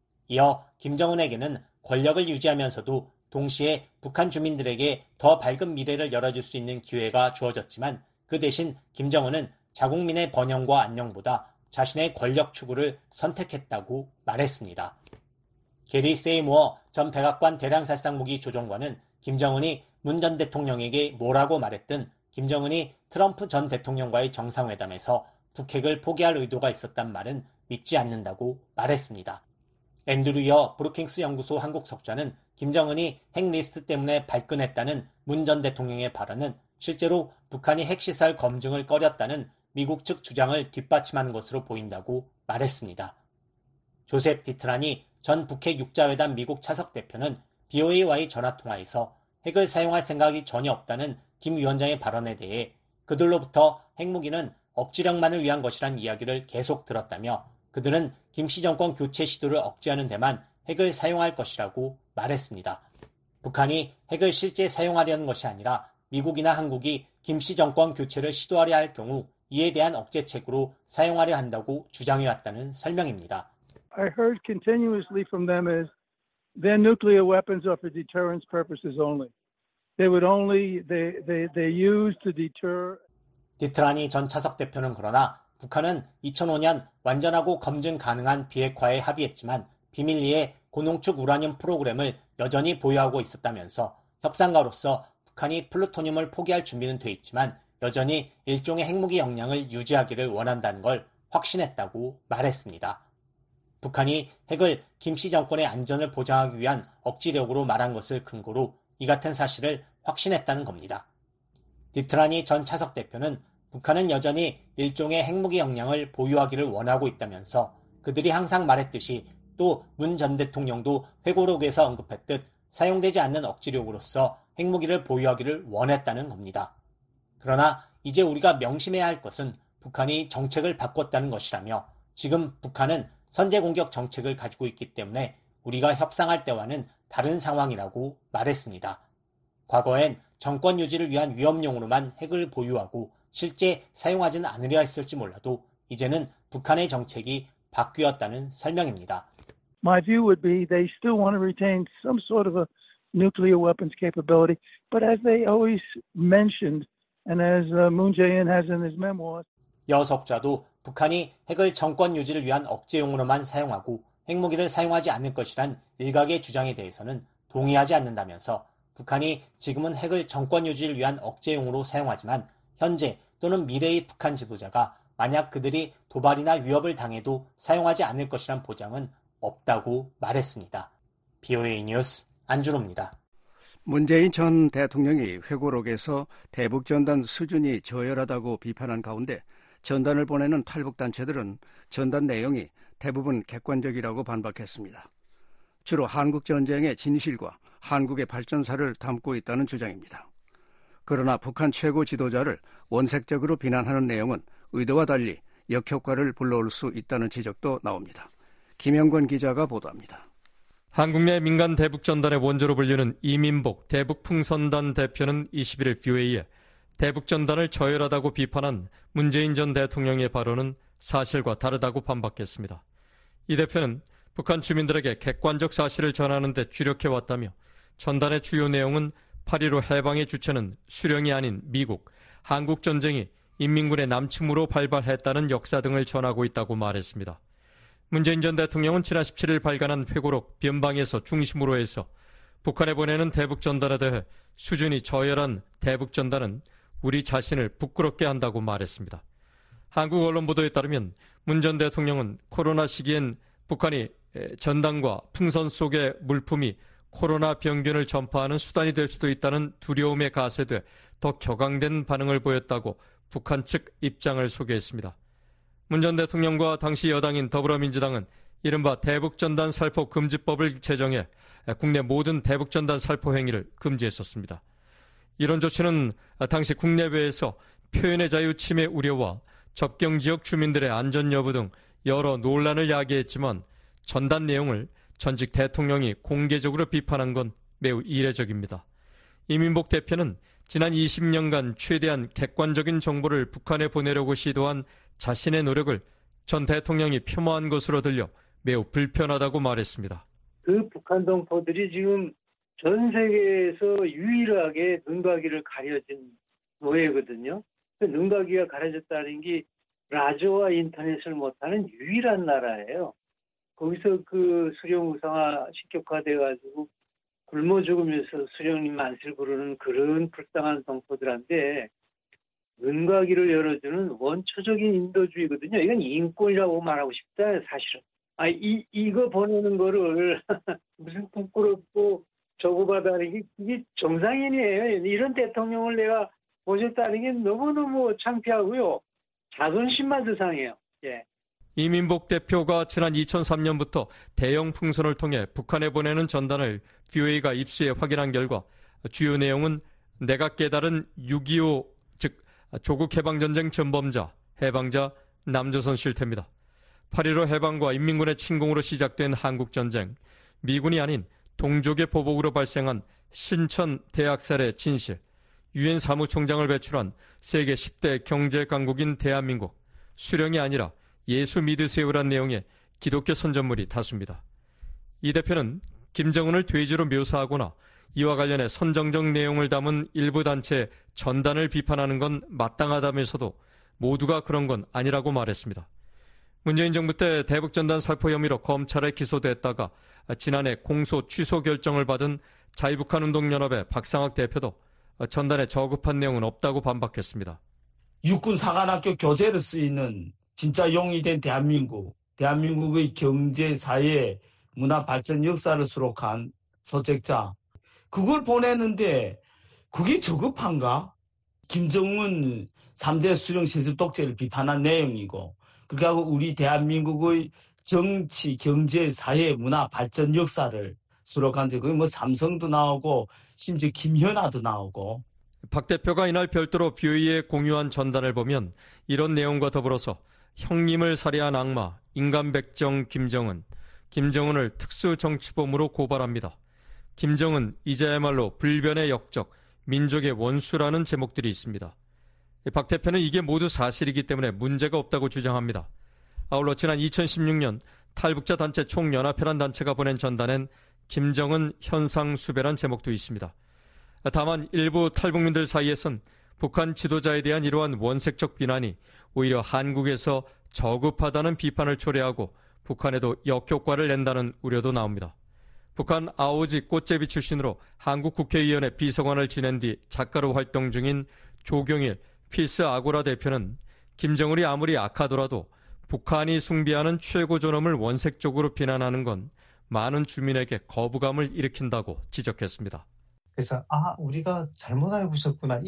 이어 김정은에게는 권력을 유지하면서도 동시에 북한 주민들에게 더 밝은 미래를 열어줄 수 있는 기회가 주어졌지만 그 대신 김정은은 자국민의 번영과 안녕보다 자신의 권력 추구를 선택했다고 말했습니다. 게리 세이모어 전 백악관 대량살상무기 조종관은 김정은이 문 전 대통령에게 뭐라고 말했든 김정은이 트럼프 전 대통령과의 정상회담에서 북핵을 포기할 의도가 있었단 말은 믿지 않는다고 말했습니다. 앤드류 여 브루킹스 연구소 한국 석좌는 김정은이 핵 리스트 때문에 발끈했다는 문 전 대통령의 발언은 실제로 북한이 핵시설 검증을 꺼렸다는 미국 측 주장을 뒷받침하는 것으로 보인다고 말했습니다. 조셉 디트라니 전 북핵 육자회담 미국 차석 대표는 BOA와의 전화통화에서 핵을 사용할 생각이 전혀 없다는 김 위원장의 발언에 대해 그들로부터 핵무기는 억지력만을 위한 것이란 이야기를 계속 들었다며 그들은 김씨 정권 교체 시도를 억제하는 데만 핵을 사용할 것이라고 말했습니다. 북한이 핵을 실제 사용하려는 것이 아니라 미국이나 한국이 김씨 정권 교체를 시도하려 할 경우 이에 대한 억제책으로 사용하려 한다고 주장해왔다는 설명입니다. I heard continuously from them is their nuclear weapons are for deterrence purposes only. They would only they use to deter. 디트라니 전 차석 대표는 그러나 북한은 2005년 완전하고 검증 가능한 비핵화에 합의했지만 비밀리에 고농축 우라늄 프로그램을 여전히 보유하고 있었다면서 협상가로서 북한이 플루토늄을 포기할 준비는 돼 있지만 여전히 일종의 핵무기 역량을 유지하기를 원한다는 걸 확신했다고 말했습니다. 북한이 핵을 김씨 정권의 안전을 보장하기 위한 억지력으로 말한 것을 근거로 이 같은 사실을 확신했다는 겁니다. 디트라니 전 차석 대표는 북한은 여전히 일종의 핵무기 역량을 보유하기를 원하고 있다면서 그들이 항상 말했듯이 또 문 전 대통령도 회고록에서 언급했듯 사용되지 않는 억지력으로서 핵무기를 보유하기를 원했다는 겁니다. 그러나 이제 우리가 명심해야 할 것은 북한이 정책을 바꿨다는 것이라며 지금 북한은 선제 공격 정책을 가지고 있기 때문에 우리가 협상할 때와는 다른 상황이라고 말했습니다. 과거엔 정권 유지를 위한 위협용으로만 핵을 보유하고 실제 사용하지는 않으려 했을지 몰라도 이제는 북한의 정책이 바뀌었다는 설명입니다. My view would be they still want to retain some sort of a nuclear weapons capability, but as they always mentioned, and as Moon Jae-in has in his memoirs, 여석자도 북한이 핵을 정권 유지를 위한 억제용으로만 사용하고 핵무기를 사용하지 않을 것이란 일각의 주장에 대해서는 동의하지 않는다면서 북한이 지금은 핵을 정권 유지를 위한 억제용으로 사용하지만 현재 또는 미래의 북한 지도자가 만약 그들이 도발이나 위협을 당해도 사용하지 않을 것이란 보장은 없다고 말했습니다. BOA 뉴스 안준호입니다. 문재인 전 대통령이 회고록에서 대북전단 수준이 저열하다고 비판한 가운데 전단을 보내는 탈북단체들은 전단 내용이 대부분 객관적이라고 반박했습니다. 주로 한국전쟁의 진실과 한국의 발전사를 담고 있다는 주장입니다. 그러나 북한 최고 지도자를 원색적으로 비난하는 내용은 의도와 달리 역효과를 불러올 수 있다는 지적도 나옵니다. 김영권 기자가 보도합니다. 한국 내 민간 대북전단의 원조로 불리는 이민복 대북풍선단 대표는 21일 BOA에 대북전단을 저열하다고 비판한 문재인 전 대통령의 발언은 사실과 다르다고 반박했습니다. 이 대표는 북한 주민들에게 객관적 사실을 전하는 데 주력해왔다며 전단의 주요 내용은 8.15 해방의 주체는 수령이 아닌 미국, 한국 전쟁이 인민군의 남침으로 발발했다는 역사 등을 전하고 있다고 말했습니다. 문재인 전 대통령은 지난 17일 발간한 회고록 변방에서 중심으로 해서 북한에 보내는 대북전단에 대해 수준이 저열한 대북전단은 우리 자신을 부끄럽게 한다고 말했습니다. 한국 언론 보도에 따르면 문 전 대통령은 코로나 시기엔 북한이 전단과 풍선 속의 물품이 코로나 병균을 전파하는 수단이 될 수도 있다는 두려움에 가세돼 더 격앙된 반응을 보였다고 북한 측 입장을 소개했습니다. 문 전 대통령과 당시 여당인 더불어민주당은 이른바 대북전단 살포 금지법을 제정해 국내 모든 대북전단 살포 행위를 금지했었습니다. 이런 조치는 당시 국내외에서 표현의 자유 침해 우려와 접경지역 주민들의 안전 여부 등 여러 논란을 야기했지만 전단 내용을 전직 대통령이 공개적으로 비판한 건 매우 이례적입니다. 이민복 대표는 지난 20년간 최대한 객관적인 정보를 북한에 보내려고 시도한 자신의 노력을 전 대통령이 폄하한 것으로 들려 매우 불편하다고 말했습니다. 그 북한 동포들이 지금 전 세계에서 유일하게 눈가기를 가려진 노예거든요. 그 눈가기가 가려졌다는 게 라디오와 인터넷을 못하는 유일한 나라예요. 거기서 그 수령 우상화 식격화돼가지고 굶어 죽으면서 수령님 만세를 부르는 그런 불쌍한 동포들한테 눈가기를 열어주는 원초적인 인도주의거든요. 이건 인권이라고 말하고 싶다, 사실은. 이거 보내는 거를 무슨 부끄럽고 저거받아는 게 이게 정상인이에요. 이런 대통령을 내가 보셨다는 게 너무너무 창피하고요. 자존심만 상해요. 예. 이민복 대표가 지난 2003년부터 대형 풍선을 통해 북한에 보내는 전단을 VOA가 입수해 확인한 결과 주요 내용은 내가 깨달은 6.25, 즉 조국 해방전쟁 전범자, 해방자, 남조선 실태입니다. 8.15 해방과 인민군의 침공으로 시작된 한국전쟁, 미군이 아닌 동족의 보복으로 발생한 신천 대학살의 진실, 유엔 사무총장을 배출한 세계 10대 경제 강국인 대한민국, 수령이 아니라 예수 믿으세요란 내용의 기독교 선전물이 다수입니다. 이 대표는 김정은을 돼지로 묘사하거나 이와 관련해 선정적 내용을 담은 일부 단체의 전단을 비판하는 건 마땅하다면서도 모두가 그런 건 아니라고 말했습니다. 문재인 정부 때 대북전단 살포 혐의로 검찰에 기소됐다가 지난해 공소 취소 결정을 받은 자유북한운동연합의 박상학 대표도 전단에 저급한 내용은 없다고 반박했습니다. 육군 사관학교 교재로 쓰이는 진짜 용이 된 대한민국의 경제, 사회, 문화 발전 역사를 수록한 소책자, 그걸 보냈는데 그게 저급한가? 김정은 3대 수령 세습 독재를 비판한 내용이고, 그리고 우리 대한민국의 정치, 경제, 사회, 문화 발전 역사를 수록한데 그게 뭐 삼성도 나오고 심지어 김현아도 나오고. 박 대표가 이날 별도로 VOA에 공유한 전단을 보면 이런 내용과 더불어서 형님을 살해한 악마, 인간백정 김정은, 김정은을 특수정치범으로 고발합니다. 김정은 이제야말로 불변의 역적, 민족의 원수라는 제목들이 있습니다. 박 대표는 이게 모두 사실이기 때문에 문제가 없다고 주장합니다. 아울러 지난 2016년 탈북자 단체 총연합회란 단체가 보낸 전단엔 김정은 현상수배란 제목도 있습니다. 다만 일부 탈북민들 사이에선 북한 지도자에 대한 이러한 원색적 비난이 오히려 한국에서 저급하다는 비판을 초래하고 북한에도 역효과를 낸다는 우려도 나옵니다. 북한 아오지 꽃제비 출신으로 한국 국회의원회 비서관을 지낸 뒤 작가로 활동 중인 조경일 필스 아고라 대표는 김정은이 아무리 악하더라도 북한이 숭배하는 최고 존엄을 원색적으로 비난하는 건 많은 주민에게 거부감을 일으킨다고 지적했습니다. 그래서 우리가 잘못 알고 있었구나.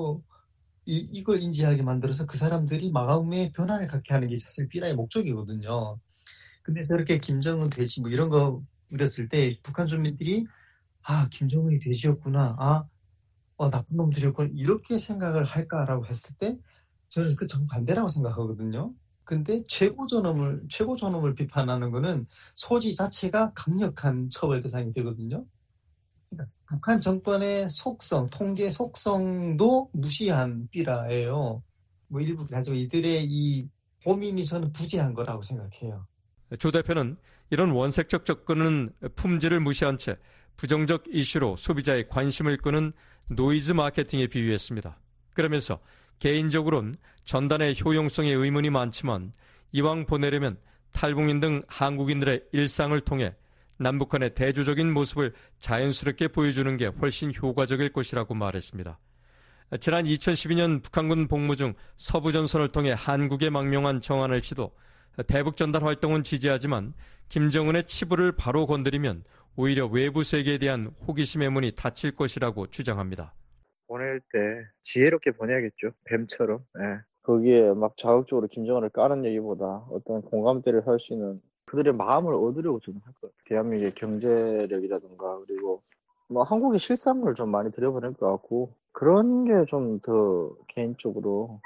이걸 인지하게 만들어서 그 사람들이 마음의 변화를 갖게 하는 게 사실 비라의 목적이거든요. 근데 저렇게 김정은 돼지 뭐 이런 거 그렸을 때 북한 주민들이 김정은이 돼지였구나. 나쁜 놈들이었구나. 이렇게 생각을 할까라고 했을 때 저는 그 정반대라고 생각하거든요. 근데 최고 존엄을 비판하는 거는 소지 자체가 강력한 처벌 대상이 되거든요. 그러니까 북한 정권의 속성, 통제 속성도 무시한 삐라예요. 뭐 일부 가지고 이들의 이 고민이 저는 부재한 거라고 생각해요. 조 대표는 이런 원색적 접근은 품질을 무시한 채 부정적 이슈로 소비자의 관심을 끄는 노이즈 마케팅에 비유했습니다. 그러면서 개인적으로는 전단의 효용성에 의문이 많지만 이왕 보내려면 탈북민 등 한국인들의 일상을 통해 남북한의 대조적인 모습을 자연스럽게 보여주는 게 훨씬 효과적일 것이라고 말했습니다. 지난 2012년 북한군 복무 중 서부전선을 통해 한국에 망명한 정한을 씨도 대북전단 활동은 지지하지만 김정은의 치부를 바로 건드리면 오히려 외부 세계에 대한 호기심의 문이 닫힐 것이라고 주장합니다. 보낼 때 지혜롭게 보내야겠죠. 뱀처럼. 예. 거기에 막 자극적으로 김정은을 까는 얘기보다 어떤 공감대를 할 수 있는 그들의 마음을 얻으려고 저는 할 것 같아요. 대한민국의 경제력이라든가 그리고 뭐 한국의 실상을 좀 많이 들여보낼 것 같고 그런 게 좀 더 개인적으로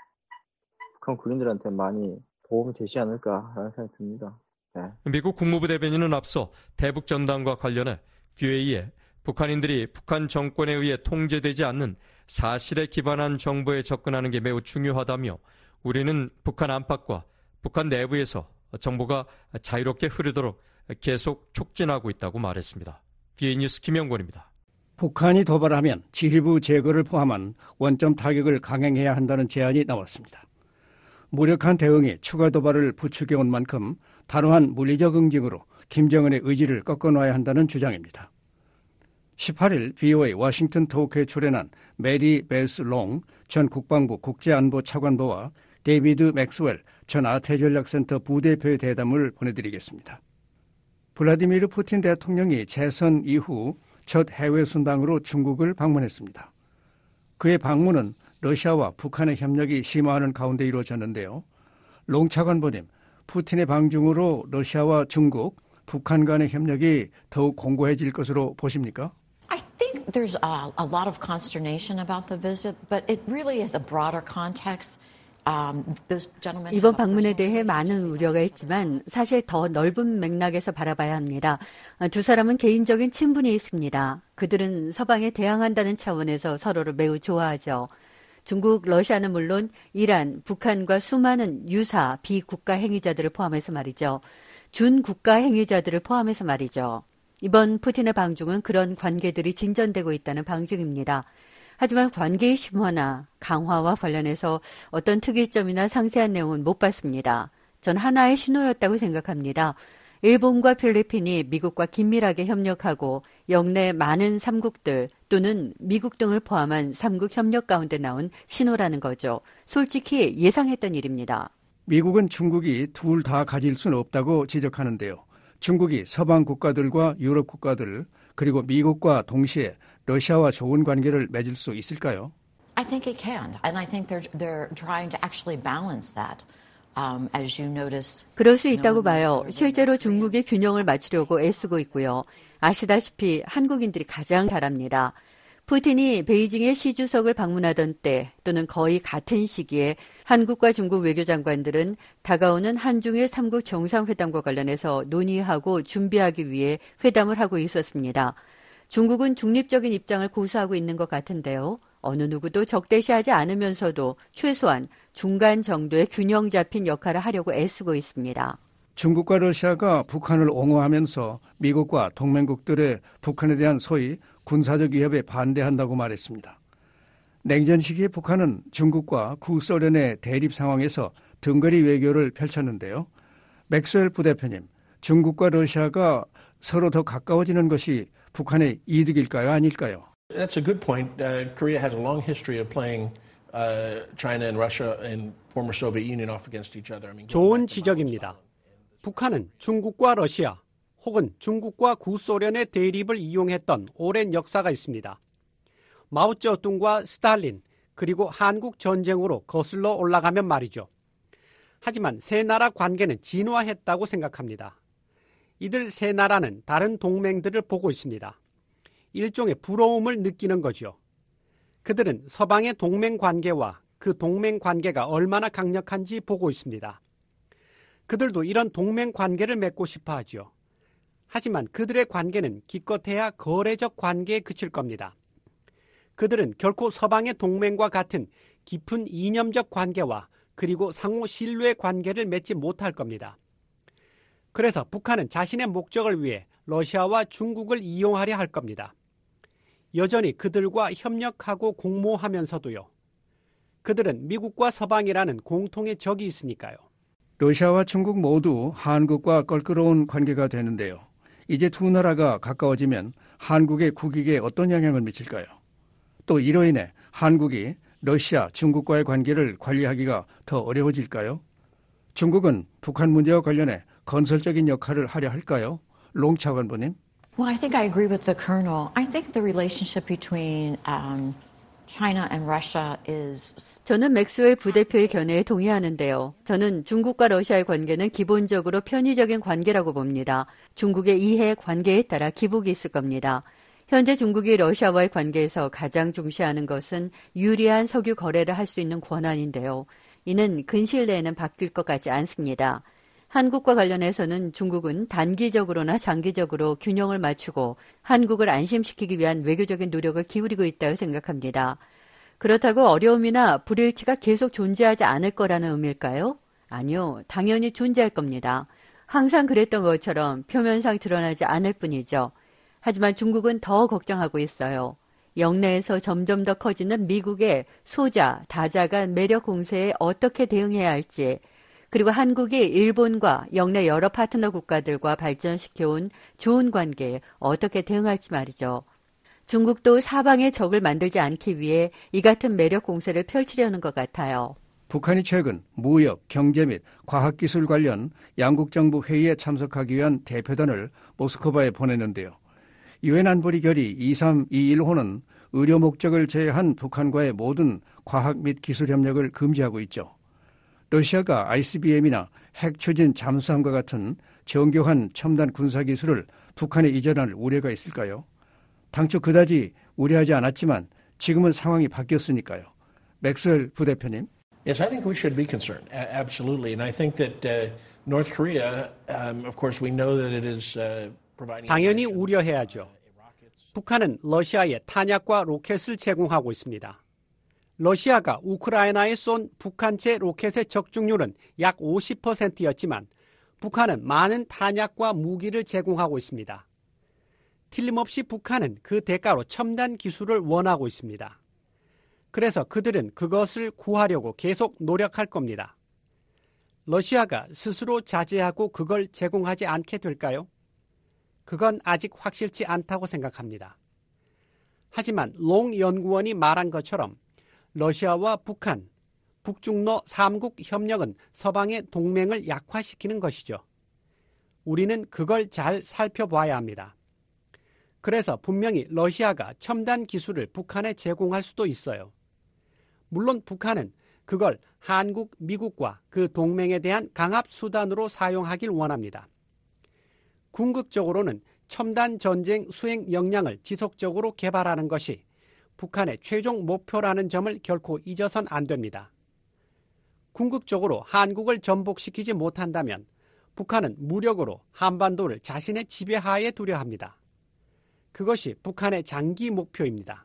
북한 국민들한테 많이 도움이 되지 않을까라는 생각이 듭니다. 네. 미국 국무부 대변인은 앞서 대북 전단과 관련해 VOA에 북한인들이 북한 정권에 의해 통제되지 않는 사실에 기반한 정보에 접근하는 게 매우 중요하다며 우리는 북한 안팎과 북한 내부에서 정보가 자유롭게 흐르도록 계속 촉진하고 있다고 말했습니다. VOA 뉴스 김영권입니다. 북한이 도발하면 지휘부 제거를 포함한 원점 타격을 강행해야 한다는 제안이 나왔습니다. 무력한 대응에 추가 도발을 부추겨온 만큼 단호한 물리적 응징으로 김정은의 의지를 꺾어놔야 한다는 주장입니다. 18일 VOA 워싱턴 토크에 출연한 메리 벨스 롱 전 국방부 국제안보 차관보와 데이비드 맥스웰 전 아태전략센터 부대표의 대담을 보내드리겠습니다. 블라디미르 푸틴 대통령이 재선 이후 첫 해외 순방으로 중국을 방문했습니다. 그의 방문은 러시아와 북한의 협력이 심화하는 가운데 이루어졌는데요. 롱 차관보님, 푸틴의 방중으로 러시아와 중국, 북한 간의 협력이 더욱 공고해질 것으로 보십니까? I think there's a lot of consternation about the visit, but it really is a broader context. 이번 방문에 대해 많은 우려가 있지만 사실 더 넓은 맥락에서 바라봐야 합니다. 두 사람은 개인적인 친분이 있습니다. 그들은 서방에 대항한다는 차원에서 서로를 매우 좋아하죠. 중국, 러시아는 물론 이란, 북한과 수많은 유사 비국가 행위자들을 포함해서 말이죠. 준국가 행위자들을 포함해서 말이죠. 이번 푸틴의 방중은 그런 관계들이 진전되고 있다는 방증입니다. 하지만 관계의 심화나 강화와 관련해서 어떤 특이점이나 상세한 내용은 못 봤습니다. 전 하나의 신호였다고 생각합니다. 일본과 필리핀이 미국과 긴밀하게 협력하고 영내 많은 삼국들 또는 미국 등을 포함한 삼국 협력 가운데 나온 신호라는 거죠. 솔직히 예상했던 일입니다. 미국은 중국이 둘 다 가질 수는 없다고 지적하는데요. 중국이 서방 국가들과 유럽 국가들 그리고 미국과 동시에 러시아와 좋은 관계를 맺을 수 있을까요? I think it can, and I think they're trying to actually balance that. As you notice. 그럴 수 있다고 봐요. 실제로 중국이 균형을 맞추려고 애쓰고 있고요. 아시다시피 한국인들이 가장 잘합니다. 푸틴이 베이징의 시 주석을 방문하던 때 또는 거의 같은 시기에 한국과 중국 외교장관들은 다가오는 한중일 3국 정상회담과 관련해서 논의하고 준비하기 위해 회담을 하고 있었습니다. 중국은 중립적인 입장을 고수하고 있는 것 같은데요. 어느 누구도 적대시하지 않으면서도 최소한 중간 정도의 균형 잡힌 역할을 하려고 애쓰고 있습니다. 중국과 러시아가 북한을 옹호하면서 미국과 동맹국들의 북한에 대한 소위 군사적 위협에 반대한다고 말했습니다. 냉전 시기에 북한은 중국과 구소련의 대립 상황에서 등거리 외교를 펼쳤는데요. 맥스웰 부대표님, 중국과 러시아가 서로 더 가까워지는 것이 북한의 이득일까요? 아닐까요? That's a good point. Korea has a long history of playing China and Russia and former Soviet Union off against each other. 좋은 지적입니다. 북한은 중국과 러시아 혹은 중국과 구소련의 대립을 이용했던 오랜 역사가 있습니다. 마오쩌둥과 스탈린 그리고 한국 전쟁으로 거슬러 올라가면 말이죠. 하지만 세 나라 관계는 진화했다고 생각합니다. 이들 세 나라는 다른 동맹들을 보고 있습니다. 일종의 부러움을 느끼는 거죠. 그들은 서방의 동맹 관계와 그 동맹 관계가 얼마나 강력한지 보고 있습니다. 그들도 이런 동맹 관계를 맺고 싶어 하죠. 하지만 그들의 관계는 기껏해야 거래적 관계에 그칠 겁니다. 그들은 결코 서방의 동맹과 같은 깊은 이념적 관계와 그리고 상호 신뢰 관계를 맺지 못할 겁니다. 그래서 북한은 자신의 목적을 위해 러시아와 중국을 이용하려 할 겁니다. 여전히 그들과 협력하고 공모하면서도요. 그들은 미국과 서방이라는 공통의 적이 있으니까요. 러시아와 중국 모두 한국과 껄끄러운 관계가 되는데요. 이제 두 나라가 가까워지면 한국의 국익에 어떤 영향을 미칠까요? 또 이로 인해 한국이 러시아, 중국과의 관계를 관리하기가 더 어려워질까요? 중국은 북한 문제와 관련해 건설적인 역할을 하려 할까요? 롱 차관보님. Well, I think I agree with the Colonel. I think the relationship between China and Russia is. 저는 맥스웰 부대표의 견해에 동의하는데요. 저는 중국과 러시아의 관계는 기본적으로 편의적인 관계라고 봅니다. 중국의 이해 관계에 따라 기복이 있을 겁니다. 현재 중국이 러시아와의 관계에서 가장 중시하는 것은 유리한 석유 거래를 할 수 있는 권한인데요. 이는 근시일 내에는 바뀔 것 같지 않습니다. 한국과 관련해서는 중국은 단기적으로나 장기적으로 균형을 맞추고 한국을 안심시키기 위한 외교적인 노력을 기울이고 있다고 생각합니다. 그렇다고 어려움이나 불일치가 계속 존재하지 않을 거라는 의미일까요? 아니요, 당연히 존재할 겁니다. 항상 그랬던 것처럼 표면상 드러나지 않을 뿐이죠. 하지만 중국은 더 걱정하고 있어요. 영내에서 점점 더 커지는 미국의 소자, 다자간 매력 공세에 어떻게 대응해야 할지, 그리고 한국이 일본과 영내 여러 파트너 국가들과 발전시켜온 좋은 관계에 어떻게 대응할지 말이죠. 중국도 사방의 적을 만들지 않기 위해 이 같은 매력 공세를 펼치려는 것 같아요. 북한이 최근 무역, 경제 및 과학기술 관련 양국 정부 회의에 참석하기 위한 대표단을 모스크바에 보냈는데요. 유엔 안보리 결의 2321호는 의료 목적을 제외한 북한과의 모든 과학 및 기술 협력을 금지하고 있죠. 러시아가 ICBM이나 핵 추진 잠수함과 같은 정교한 첨단 군사기술을 북한에 이전할 우려가 있을까요? 당초 그다지 우려하지 않았지만 지금은 상황이 바뀌었으니까요. 맥스웰 부대표님. Yes, I think we should be concerned. Absolutely. And I think that North Korea, of course, we know that it is providing. 당연히 우려해야죠. 북한은 러시아에 탄약과 로켓을 제공하고 있습니다. 러시아가 우크라이나에 쏜 북한제 로켓의 적중률은 약 50%였지만 북한은 많은 탄약과 무기를 제공하고 있습니다. 틀림없이 북한은 그 대가로 첨단 기술을 원하고 있습니다. 그래서 그들은 그것을 구하려고 계속 노력할 겁니다. 러시아가 스스로 자제하고 그걸 제공하지 않게 될까요? 그건 아직 확실치 않다고 생각합니다. 하지만 롱 연구원이 말한 것처럼 러시아와 북한, 북중러 3국 협력은 서방의 동맹을 약화시키는 것이죠. 우리는 그걸 잘 살펴봐야 합니다. 그래서 분명히 러시아가 첨단 기술을 북한에 제공할 수도 있어요. 물론 북한은 그걸 한국, 미국과 그 동맹에 대한 강압 수단으로 사용하길 원합니다. 궁극적으로는 첨단 전쟁 수행 역량을 지속적으로 개발하는 것이 북한의 최종 목표라는 점을 결코 잊어선 안 됩니다. 궁극적으로 한국을 전복시키지 못한다면 북한은 무력으로 한반도를 자신의 지배하에 두려 합니다. 그것이 북한의 장기 목표입니다.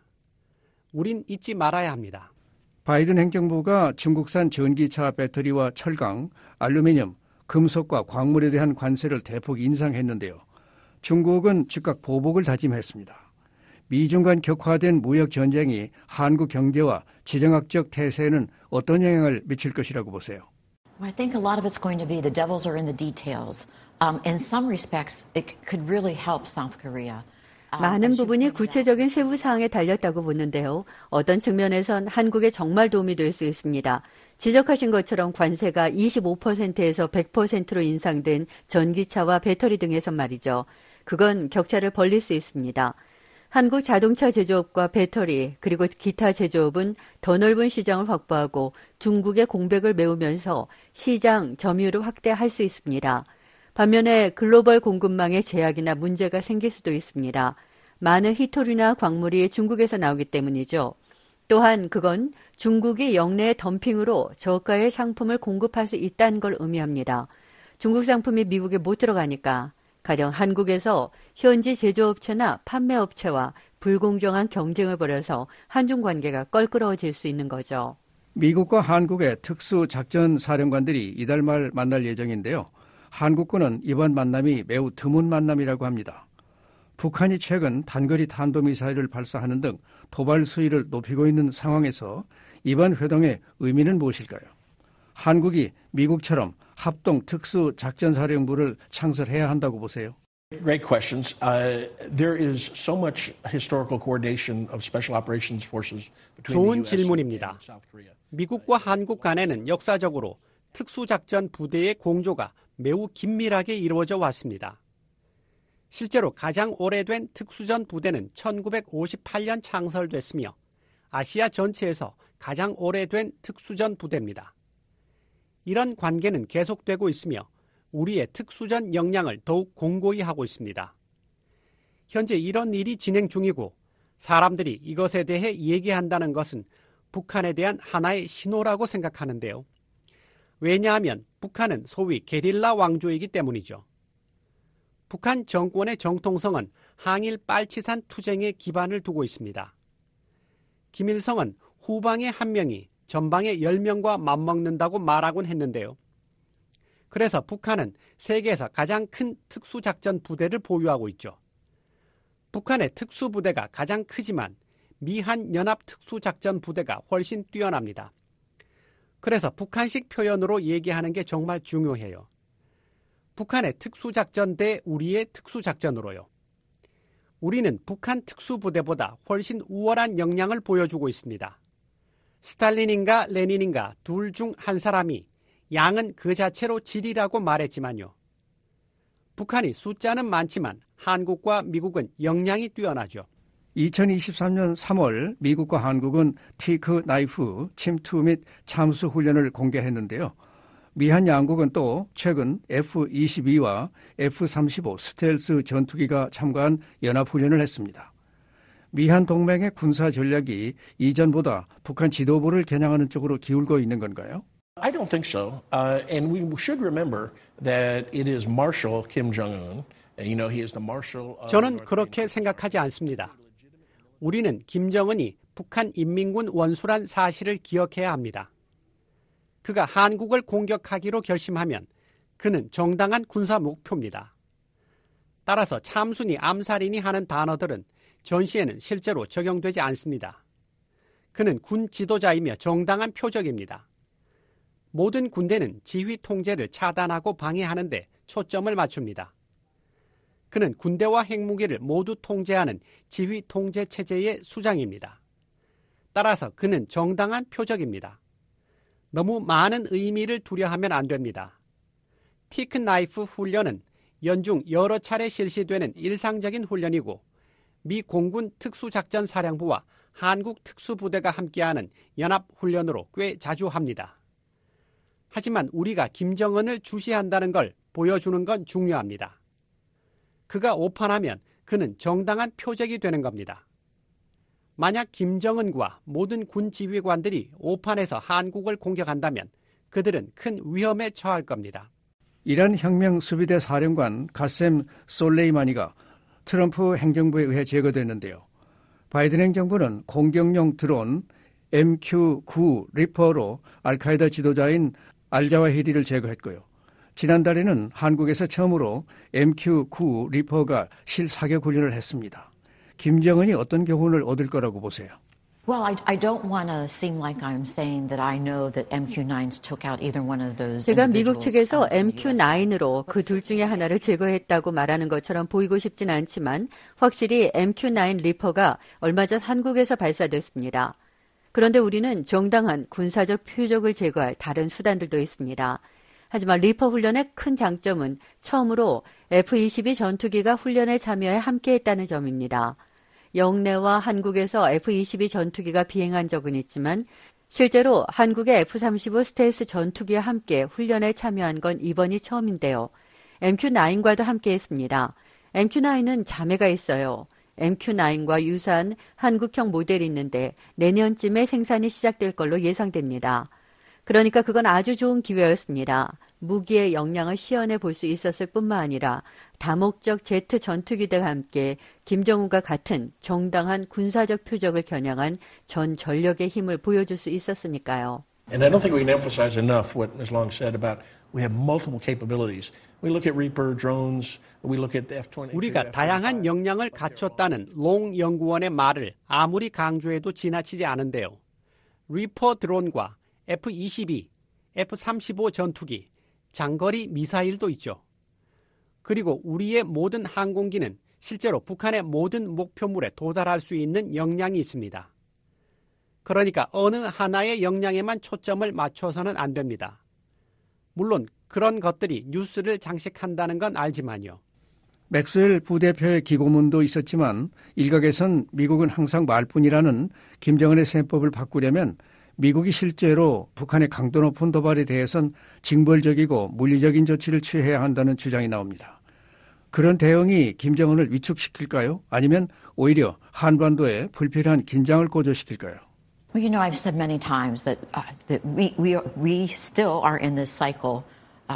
우린 잊지 말아야 합니다. 바이든 행정부가 중국산 전기차 배터리와 철강, 알루미늄, 금속과 광물에 대한 관세를 대폭 인상했는데요. 중국은 즉각 보복을 다짐했습니다. 미중 간 격화된 무역 전쟁이 한국 경제와 지정학적 태세에는 어떤 영향을 미칠 것이라고 보세요? Well, I think a lot of it's going to be the devils are in the details. In some respects, it could really help South Korea. 많은 부분이 구체적인 세부 사항에 달렸다고 보는데요. 어떤 측면에선 한국에 정말 도움이 될 수 있습니다. 지적하신 것처럼 관세가 25%에서 100%로 인상된 전기차와 배터리 등에선 말이죠. 그건 격차를 벌릴 수 있습니다. 한국 자동차 제조업과 배터리 그리고 기타 제조업은 더 넓은 시장을 확보하고 중국의 공백을 메우면서 시장 점유율을 확대할 수 있습니다. 반면에 글로벌 공급망에 제약이나 문제가 생길 수도 있습니다. 많은 희토류나 광물이 중국에서 나오기 때문이죠. 또한 그건 중국이 역내 덤핑으로 저가의 상품을 공급할 수 있다는 걸 의미합니다. 중국 상품이 미국에 못 들어가니까 가령 한국에서 현지 제조업체나 판매업체와 불공정한 경쟁을 벌여서 한중 관계가 껄끄러워질 수 있는 거죠. 미국과 한국의 특수작전사령관들이 이달 말 만날 예정인데요. 한국군은 이번 만남이 매우 드문 만남이라고 합니다. 북한이 최근 단거리 탄도미사일을 발사하는 등 도발 수위를 높이고 있는 상황에서 이번 회동의 의미는 무엇일까요? 한국이 미국처럼 합동 특수작전사령부를 창설해야 한다고 보세요. Great questions. There is so much historical coordination of special operations forces between the US 질문입니다. and South Korea. 미국과 한국 간에는 역사적으로 특수작전 부대의 공조가 매우 긴밀하게 이루어져 왔습니다. 실제로 가장 오래된 특수전 부대는 1958년 창설됐으며 아시아 전체에서 가장 오래된 특수전 부대입니다. 이런 관계는 계속되고 있으며 우리의 특수전 역량을 더욱 공고히 하고 있습니다. 현재 이런 일이 진행 중이고 사람들이 이것에 대해 얘기한다는 것은 북한에 대한 하나의 신호라고 생각하는데요. 왜냐하면 북한은 소위 게릴라 왕조이기 때문이죠. 북한 정권의 정통성은 항일 빨치산 투쟁에 기반을 두고 있습니다. 김일성은 후방의 한 명이 전방의 10명과 맞먹는다고 말하곤 했는데요. 그래서 북한은 세계에서 가장 큰 특수작전 부대를 보유하고 있죠. 북한의 특수부대가 가장 크지만 미한 연합 특수작전 부대가 훨씬 뛰어납니다. 그래서 북한식 표현으로 얘기하는 게 정말 중요해요. 북한의 특수작전 대 우리의 특수작전으로요. 우리는 북한 특수부대보다 훨씬 우월한 역량을 보여주고 있습니다. 스탈린인가 레닌인가 둘 중 한 사람이 양은 그 자체로 질이라고 말했지만요. 북한이 숫자는 많지만 한국과 미국은 역량이 뛰어나죠. 2023년 3월 미국과 한국은 티크 나이프 침투 및 참수 훈련을 공개했는데요. 미한 양국은 또 최근 F-22와 F-35 스텔스 전투기가 참가한 연합훈련을 했습니다. 미한 동맹의 군사 전략이 이전보다 북한 지도부를 겨냥하는 쪽으로 기울고 있는 건가요? I don't think so. And we should remember that it is Marshal Kim Jong-un. You know, he is the Marshal of 저는 그렇게 생각하지 않습니다. 우리는 김정은이 북한 인민군 원수란 사실을 기억해야 합니다. 그가 한국을 공격하기로 결심하면 그는 정당한 군사 목표입니다. 따라서 참수니 암살이니 하는 단어들은 전시에는 실제로 적용되지 않습니다. 그는 군 지도자이며 정당한 표적입니다. 모든 군대는 지휘 통제를 차단하고 방해하는 데 초점을 맞춥니다. 그는 군대와 핵무기를 모두 통제하는 지휘 통제 체제의 수장입니다. 따라서 그는 정당한 표적입니다. 너무 많은 의미를 두려하면 안 됩니다. 티크 나이프 훈련은 연중 여러 차례 실시되는 일상적인 훈련이고 미 공군 특수작전사령부와 한국 특수부대가 함께하는 연합훈련으로 꽤 자주 합니다. 하지만 우리가 김정은을 주시한다는 걸 보여주는 건 중요합니다. 그가 오판하면 그는 정당한 표적이 되는 겁니다. 만약 김정은과 모든 군 지휘관들이 오판해서 한국을 공격한다면 그들은 큰 위험에 처할 겁니다. 이란 혁명 수비대 사령관 가셈 솔레이마니가 트럼프 행정부에 의해 제거됐는데요. 바이든 행정부는 공격용 드론 MQ-9 리퍼로 알카에다 지도자인 알자와히리를 제거했고요. 지난달에는 한국에서 처음으로 MQ-9 리퍼가 실사격 훈련을 했습니다. 김정은이 어떤 교훈을 얻을 거라고 보세요? Well, I don't want to seem like I'm saying that I know that MQ-9s took out either one of those. 제가 미국 측에서 MQ-9으로 그 둘 중에 하나를 제거했다고 말하는 것처럼 보이고 싶진 않지만 확실히 MQ-9 리퍼가 얼마 전 한국에서 발사됐습니다. 그런데 우리는 정당한 군사적 표적을 제거할 다른 수단들도 있습니다. 하지만 리퍼 훈련의 큰 장점은 처음으로 F-22 전투기가 훈련에 참여해 함께했다는 점입니다. 영내와 한국에서 F-22 전투기가 비행한 적은 있지만 실제로 한국의 F-35 스텔스 전투기와 함께 훈련에 참여한 건 이번이 처음인데요. MQ-9과도 함께했습니다. MQ-9은 자매가 있어요. MQ-9과 유사한 한국형 모델이 있는데 내년쯤에 생산이 시작될 걸로 예상됩니다. 그러니까 그건 아주 좋은 기회였습니다. 무기의 역량을 시연해 볼 수 있었을 뿐만 아니라 다목적 제트 전투기들과 함께 김정은과 같은 정당한 군사적 표적을 겨냥한 전 전력의 힘을 보여줄 수 있었으니까요. And I don't think we can emphasize enough what Ms. Long said about we have multiple capabilities. We look at Reaper drones, we look at the F-22. 우리가 다양한 역량을 갖췄다는 롱 연구원의 말을 아무리 강조해도 지나치지 않은데요. 리퍼 드론과 F-22, F-35 전투기, 장거리 미사일도 있죠. 그리고 우리의 모든 항공기는 실제로 북한의 모든 목표물에 도달할 수 있는 역량이 있습니다. 그러니까 어느 하나의 역량에만 초점을 맞춰서는 안 됩니다. 물론 그런 것들이 뉴스를 장식한다는 건 알지만요. 맥스웰 부대표의 기고문도 있었지만 일각에선 미국은 항상 말뿐이라는 김정은의 셈법을 바꾸려면 미국이 실제로 북한의 강도 높은 도발에 대해선 징벌적이고 물리적인 조치를 취해야 한다는 주장이 나옵니다. 그런 대응이 김정은을 위축시킬까요? 아니면 오히려 한반도에 불필요한 긴장을 고조시킬까요? Well, you know, I've said many times that we still are in this cycle.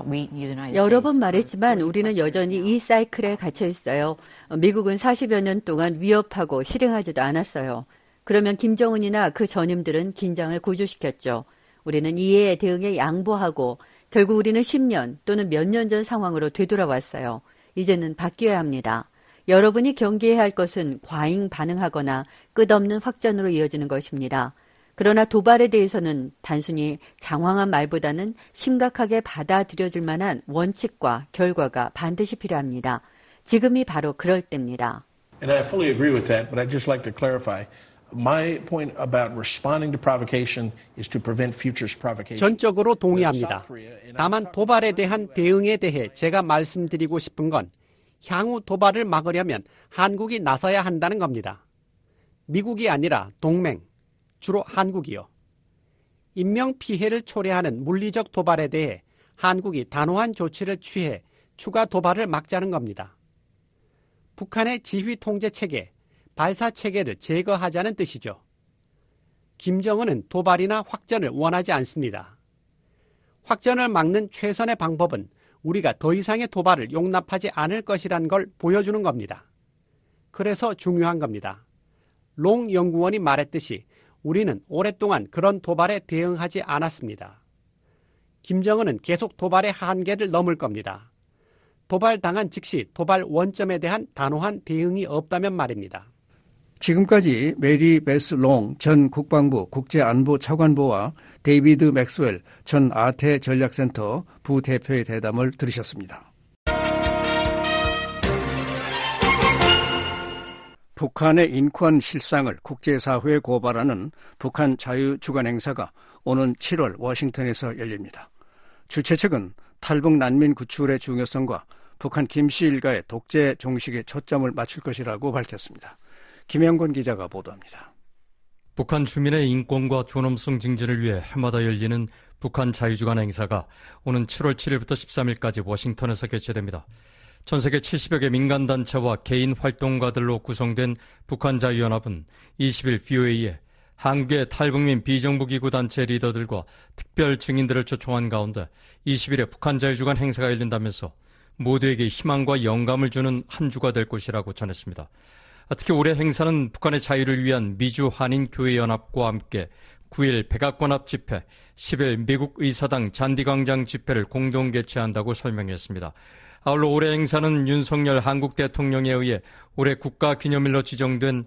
여러 번 말했지만 우리는 여전히 이 사이클에 갇혀 있어요. 미국은 40여 년 동안 위협하고 실행하지도 않았어요. 그러면 김정은이나 그 전임들은 긴장을 고조시켰죠. 우리는 이에 대응에 양보하고 결국 우리는 10년 또는 몇 년 전 상황으로 되돌아왔어요. 이제는 바뀌어야 합니다. 여러분이 경계해야 할 것은 과잉 반응하거나 끝없는 확전으로 이어지는 것입니다. 그러나 도발에 대해서는 단순히 장황한 말보다는 심각하게 받아들여질 만한 원칙과 결과가 반드시 필요합니다. 지금이 바로 그럴 때입니다. And I fully agree with that, but I'd just like to clarify. My point about responding to provocation is to prevent future provocation. 전적으로 동의합니다. 다만 도발에 대한 대응에 대해 제가 말씀드리고 싶은 건 향후 도발을 막으려면 한국이 나서야 한다는 겁니다. 미국이 아니라 동맹, 주로 한국이요. 인명피해를 초래하는 물리적 도발에 대해 한국이 단호한 조치를 취해 추가 도발을 막자는 겁니다. 북한의 지휘 통제 체계, 발사 체계를 제거하자는 뜻이죠. 김정은은 도발이나 확전을 원하지 않습니다. 확전을 막는 최선의 방법은 우리가 더 이상의 도발을 용납하지 않을 것이란 걸 보여주는 겁니다. 그래서 중요한 겁니다. 롱 연구원이 말했듯이 우리는 오랫동안 그런 도발에 대응하지 않았습니다. 김정은은 계속 도발의 한계를 넘을 겁니다. 도발당한 즉시 도발 원점에 대한 단호한 대응이 없다면 말입니다. 지금까지 메리 베스 롱 전 국방부 국제안보차관보와 데이비드 맥스웰 전 아태 전략센터 부대표의 대담을 들으셨습니다. 북한의 인권 실상을 국제사회에 고발하는 북한 자유주간 행사가 오는 7월 워싱턴에서 열립니다. 주최 측은 탈북 난민 구출의 중요성과 북한 김씨 일가의 독재 종식에 초점을 맞출 것이라고 밝혔습니다. 김영권 기자가 보도합니다. 북한 주민의 인권과 존엄성 증진을 위해 해마다 열리는 북한 자유주간 행사가 오는 7월 7일부터 13일까지 워싱턴에서 개최됩니다. 전 세계 70여 개 민간단체와 개인 활동가들로 구성된 북한 자유연합은 20일 VOA에 한국의 탈북민 비정부기구 단체 리더들과 특별 증인들을 초청한 가운데 20일에 북한 자유주간 행사가 열린다면서 모두에게 희망과 영감을 주는 한 주가 될 것이라고 전했습니다. 특히 올해 행사는 북한의 자유를 위한 미주 한인교회연합과 함께 9일 백악관 앞 집회, 10일 미국 의사당 잔디광장 집회를 공동 개최한다고 설명했습니다. 아울러 올해 행사는 윤석열 한국 대통령에 의해 올해 국가기념일로 지정된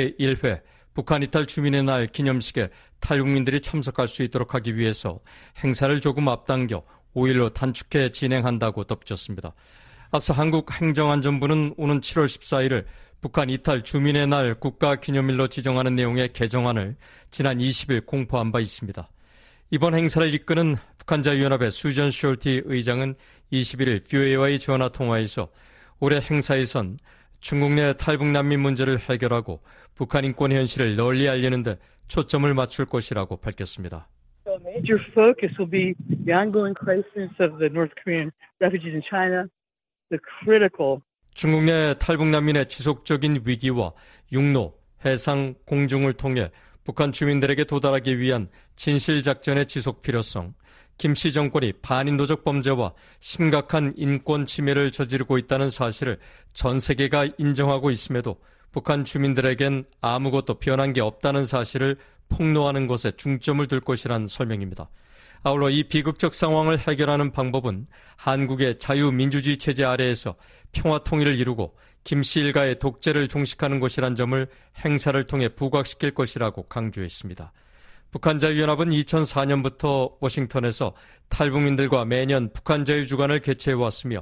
제1회 북한 이탈 주민의 날 기념식에 탈북민들이 참석할 수 있도록 하기 위해서 행사를 조금 앞당겨 5일로 단축해 진행한다고 덧붙였습니다. 앞서 한국행정안전부는 오는 7월 14일을 북한 이탈 주민의 날 국가기념일로 지정하는 내용의 개정안을 지난 20일 공포한 바 있습니다. 이번 행사를 이끄는 북한자유연합의 수전 숄티 의장은 21일 VOA와의 전화통화에서 올해 행사에선 중국 내 탈북 난민 문제를 해결하고 북한 인권 현실을 널리 알리는 데 초점을 맞출 것이라고 밝혔습니다. The major focus will be the ongoing crisis of the North Korean refugees in China, the critical 중국 내 탈북 난민의 지속적인 위기와 육로, 해상, 공중을 통해 북한 주민들에게 도달하기 위한 진실작전의 지속 필요성, 김씨 정권이 반인도적 범죄와 심각한 인권 침해를 저지르고 있다는 사실을 전 세계가 인정하고 있음에도 북한 주민들에겐 아무것도 변한 게 없다는 사실을 폭로하는 것에 중점을 둘 것이란 설명입니다. 아울러 이 비극적 상황을 해결하는 방법은 한국의 자유민주주의 체제 아래에서 평화 통일을 이루고 김씨 일가의 독재를 종식하는 것이란 점을 행사를 통해 부각시킬 것이라고 강조했습니다. 북한자유연합은 2004년부터 워싱턴에서 탈북민들과 매년 북한자유주간을 개최해왔으며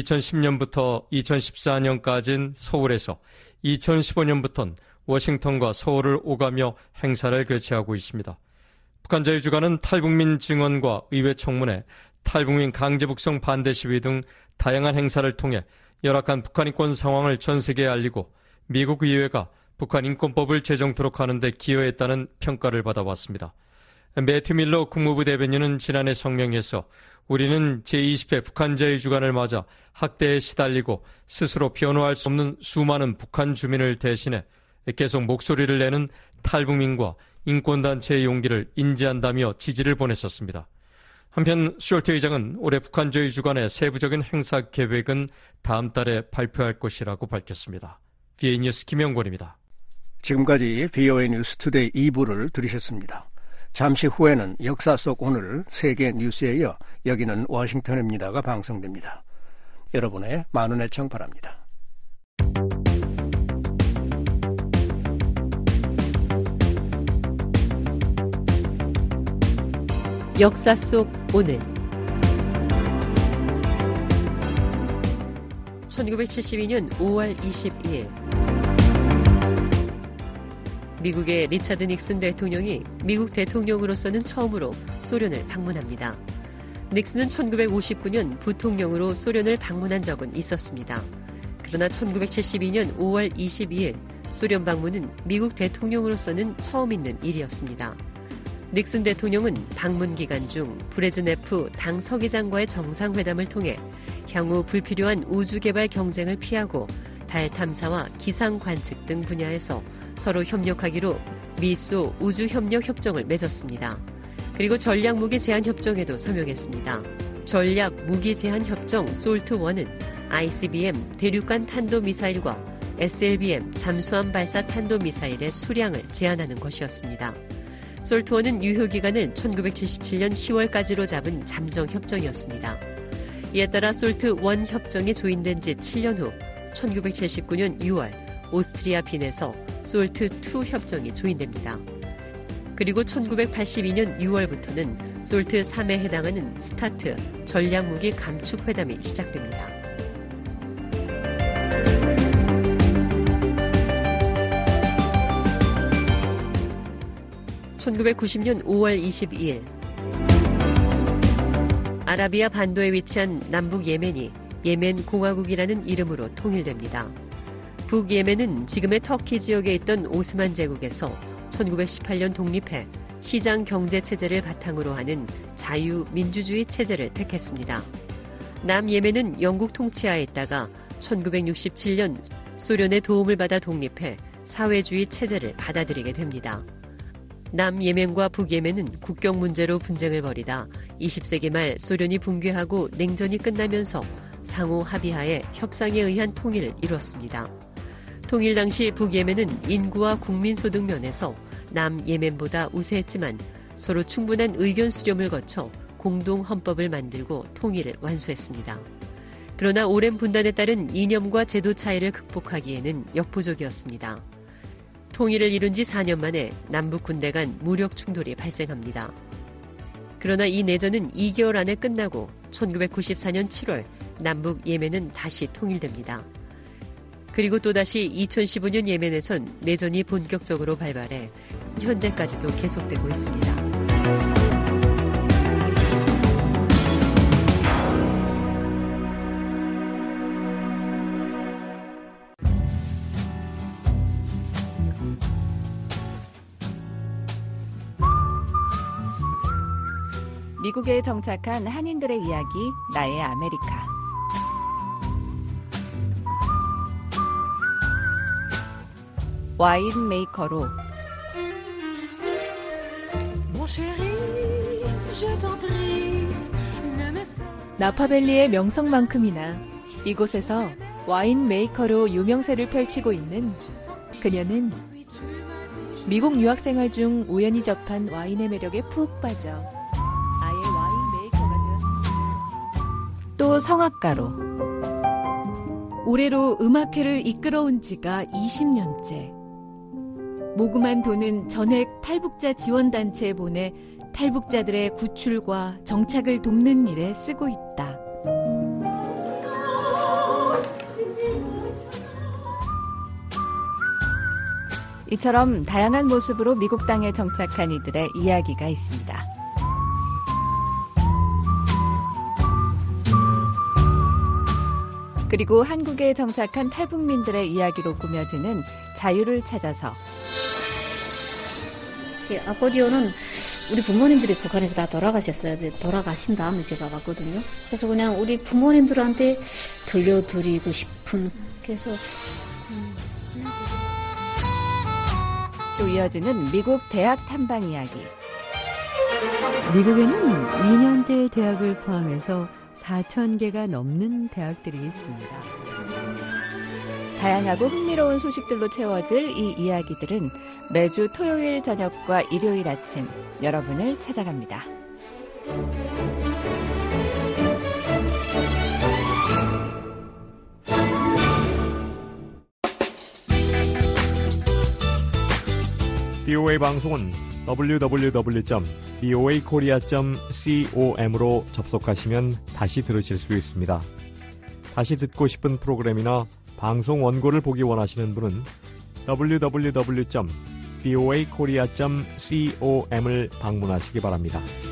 2010년부터 2014년까지는 서울에서 2015년부터는 워싱턴과 서울을 오가며 행사를 개최하고 있습니다. 북한자유주간은 탈북민 증언과 의회 청문회, 탈북민 강제북송 반대 시위 등 다양한 행사를 통해 열악한 북한 인권 상황을 전 세계에 알리고 미국 의회가 북한 인권법을 제정토록 하는 데 기여했다는 평가를 받아왔습니다. 매튜 밀러 국무부 대변인은 지난해 성명에서 우리는 제20회 북한자유주간을 맞아 학대에 시달리고 스스로 변호할 수 없는 수많은 북한 주민을 대신해 계속 목소리를 내는 탈북민과 인권단체의 용기를 인지한다며 지지를 보냈었습니다. 한편 숄트 의장은 올해 북한자유주간의 세부적인 행사 계획은 다음 달에 발표할 것이라고 밝혔습니다. VOA 뉴스 김영권입니다. 지금까지 VOA 뉴스 투데이 2부를 들으셨습니다. 잠시 후에는 역사 속 오늘 세계 뉴스에 이어 여기는 워싱턴입니다가 방송됩니다. 여러분의 많은 애청 바랍니다. 역사 속 오늘 1972년 5월 22일 미국의 리차드 닉슨 대통령이 미국 대통령으로서는 처음으로 소련을 방문합니다. 닉슨은 1959년 부통령으로 소련을 방문한 적은 있었습니다. 그러나 1972년 5월 22일 소련 방문은 미국 대통령으로서는 처음 있는 일이었습니다. 닉슨 대통령은 방문 기간 중 브레즈네프 당 서기장과의 정상회담을 통해 향후 불필요한 우주개발 경쟁을 피하고 달 탐사와 기상 관측 등 분야에서 서로 협력하기로 미소 우주협력협정을 맺었습니다. 그리고 전략무기 제한 협정에도 서명했습니다. 전략무기 제한 협정 솔트1은 ICBM 대륙간 탄도미사일과 SLBM 잠수함 발사 탄도미사일의 수량을 제한하는 것이었습니다. 솔트1은 유효기간을 1977년 10월까지로 잡은 잠정협정이었습니다. 이에 따라 솔트1 협정이 조인된 지 7년 후 1979년 6월 오스트리아 빈에서 솔트2 협정이 조인됩니다. 그리고 1982년 6월부터는 솔트3에 해당하는 스타트 전략무기 감축 회담이 시작됩니다. (1990년 5월 22일) 아라비아 반도에 위치한 남북 예멘이 예멘 공화국이라는 이름으로 통일됩니다. 북예멘은 지금의 터키 지역에 있던 오스만 제국에서 1918년 독립해 시장 경제 체제를 바탕으로 하는 자유민주주의 체제를 택했습니다. 남예멘은 영국 통치하에 있다가 1967년 소련의 도움을 받아 독립해 사회주의 체제를 받아들이게 됩니다. 남예멘과 북예멘은 국경 문제로 분쟁을 벌이다 20세기 말 소련이 붕괴하고 냉전이 끝나면서 상호 합의하에 협상에 의한 통일을 이루었습니다. 통일 당시 북예멘은 인구와 국민소득 면에서 남예멘보다 우세했지만 서로 충분한 의견 수렴을 거쳐 공동 헌법을 만들고 통일을 완수했습니다. 그러나 오랜 분단에 따른 이념과 제도 차이를 극복하기에는 역부족이었습니다. 통일을 이룬 지 4년 만에 남북 군대 간 무력 충돌이 발생합니다. 그러나 이 내전은 2개월 안에 끝나고 1994년 7월 남북 예멘은 다시 통일됩니다. 그리고 또다시 2015년 예멘에선 내전이 본격적으로 발발해 현재까지도 계속되고 있습니다. 미국에 정착한 한인들의 이야기, 나의 아메리카. 와인 메이커로 나파밸리의 명성만큼이나 이곳에서 와인 메이커로 유명세를 펼치고 있는 그녀는 미국 유학생활 중 우연히 접한 와인의 매력에 푹 빠져 아예 와인 메이커가 되었습니다. 또 성악가로 올해로 음악회를 이끌어온 지가 20년째. 모금한 돈은 전액 탈북자 지원단체에 보내 탈북자들의 구출과 정착을 돕는 일에 쓰고 있다. 이처럼 다양한 모습으로 미국 땅에 정착한 이들의 이야기가 있습니다. 그리고 한국에 정착한 탈북민들의 이야기로 꾸며지는 자유를 찾아서. 아코디오는 우리 부모님들이 북한에서 다 돌아가셨어요. 돌아가신 다음에 제가 왔거든요. 그래서 그냥 우리 부모님들한테 들려드리고 싶은, 그래서 또 이어지는 미국 대학 탐방 이야기. 미국에는 2년제 대학을 포함해서 4,000개가 넘는 대학들이 있습니다. 다양하고 흥미로운 소식들로 채워질 이 이야기들은 매주 토요일 저녁과 일요일 아침 여러분을 찾아갑니다. BOA 방송은 www.boakorea.com으로 접속하시면 다시 들으실 수 있습니다. 다시 듣고 싶은 프로그램이나 방송 원고를 보기 원하시는 분은 www.boakorea.com voakorea.com을 방문하시기 바랍니다.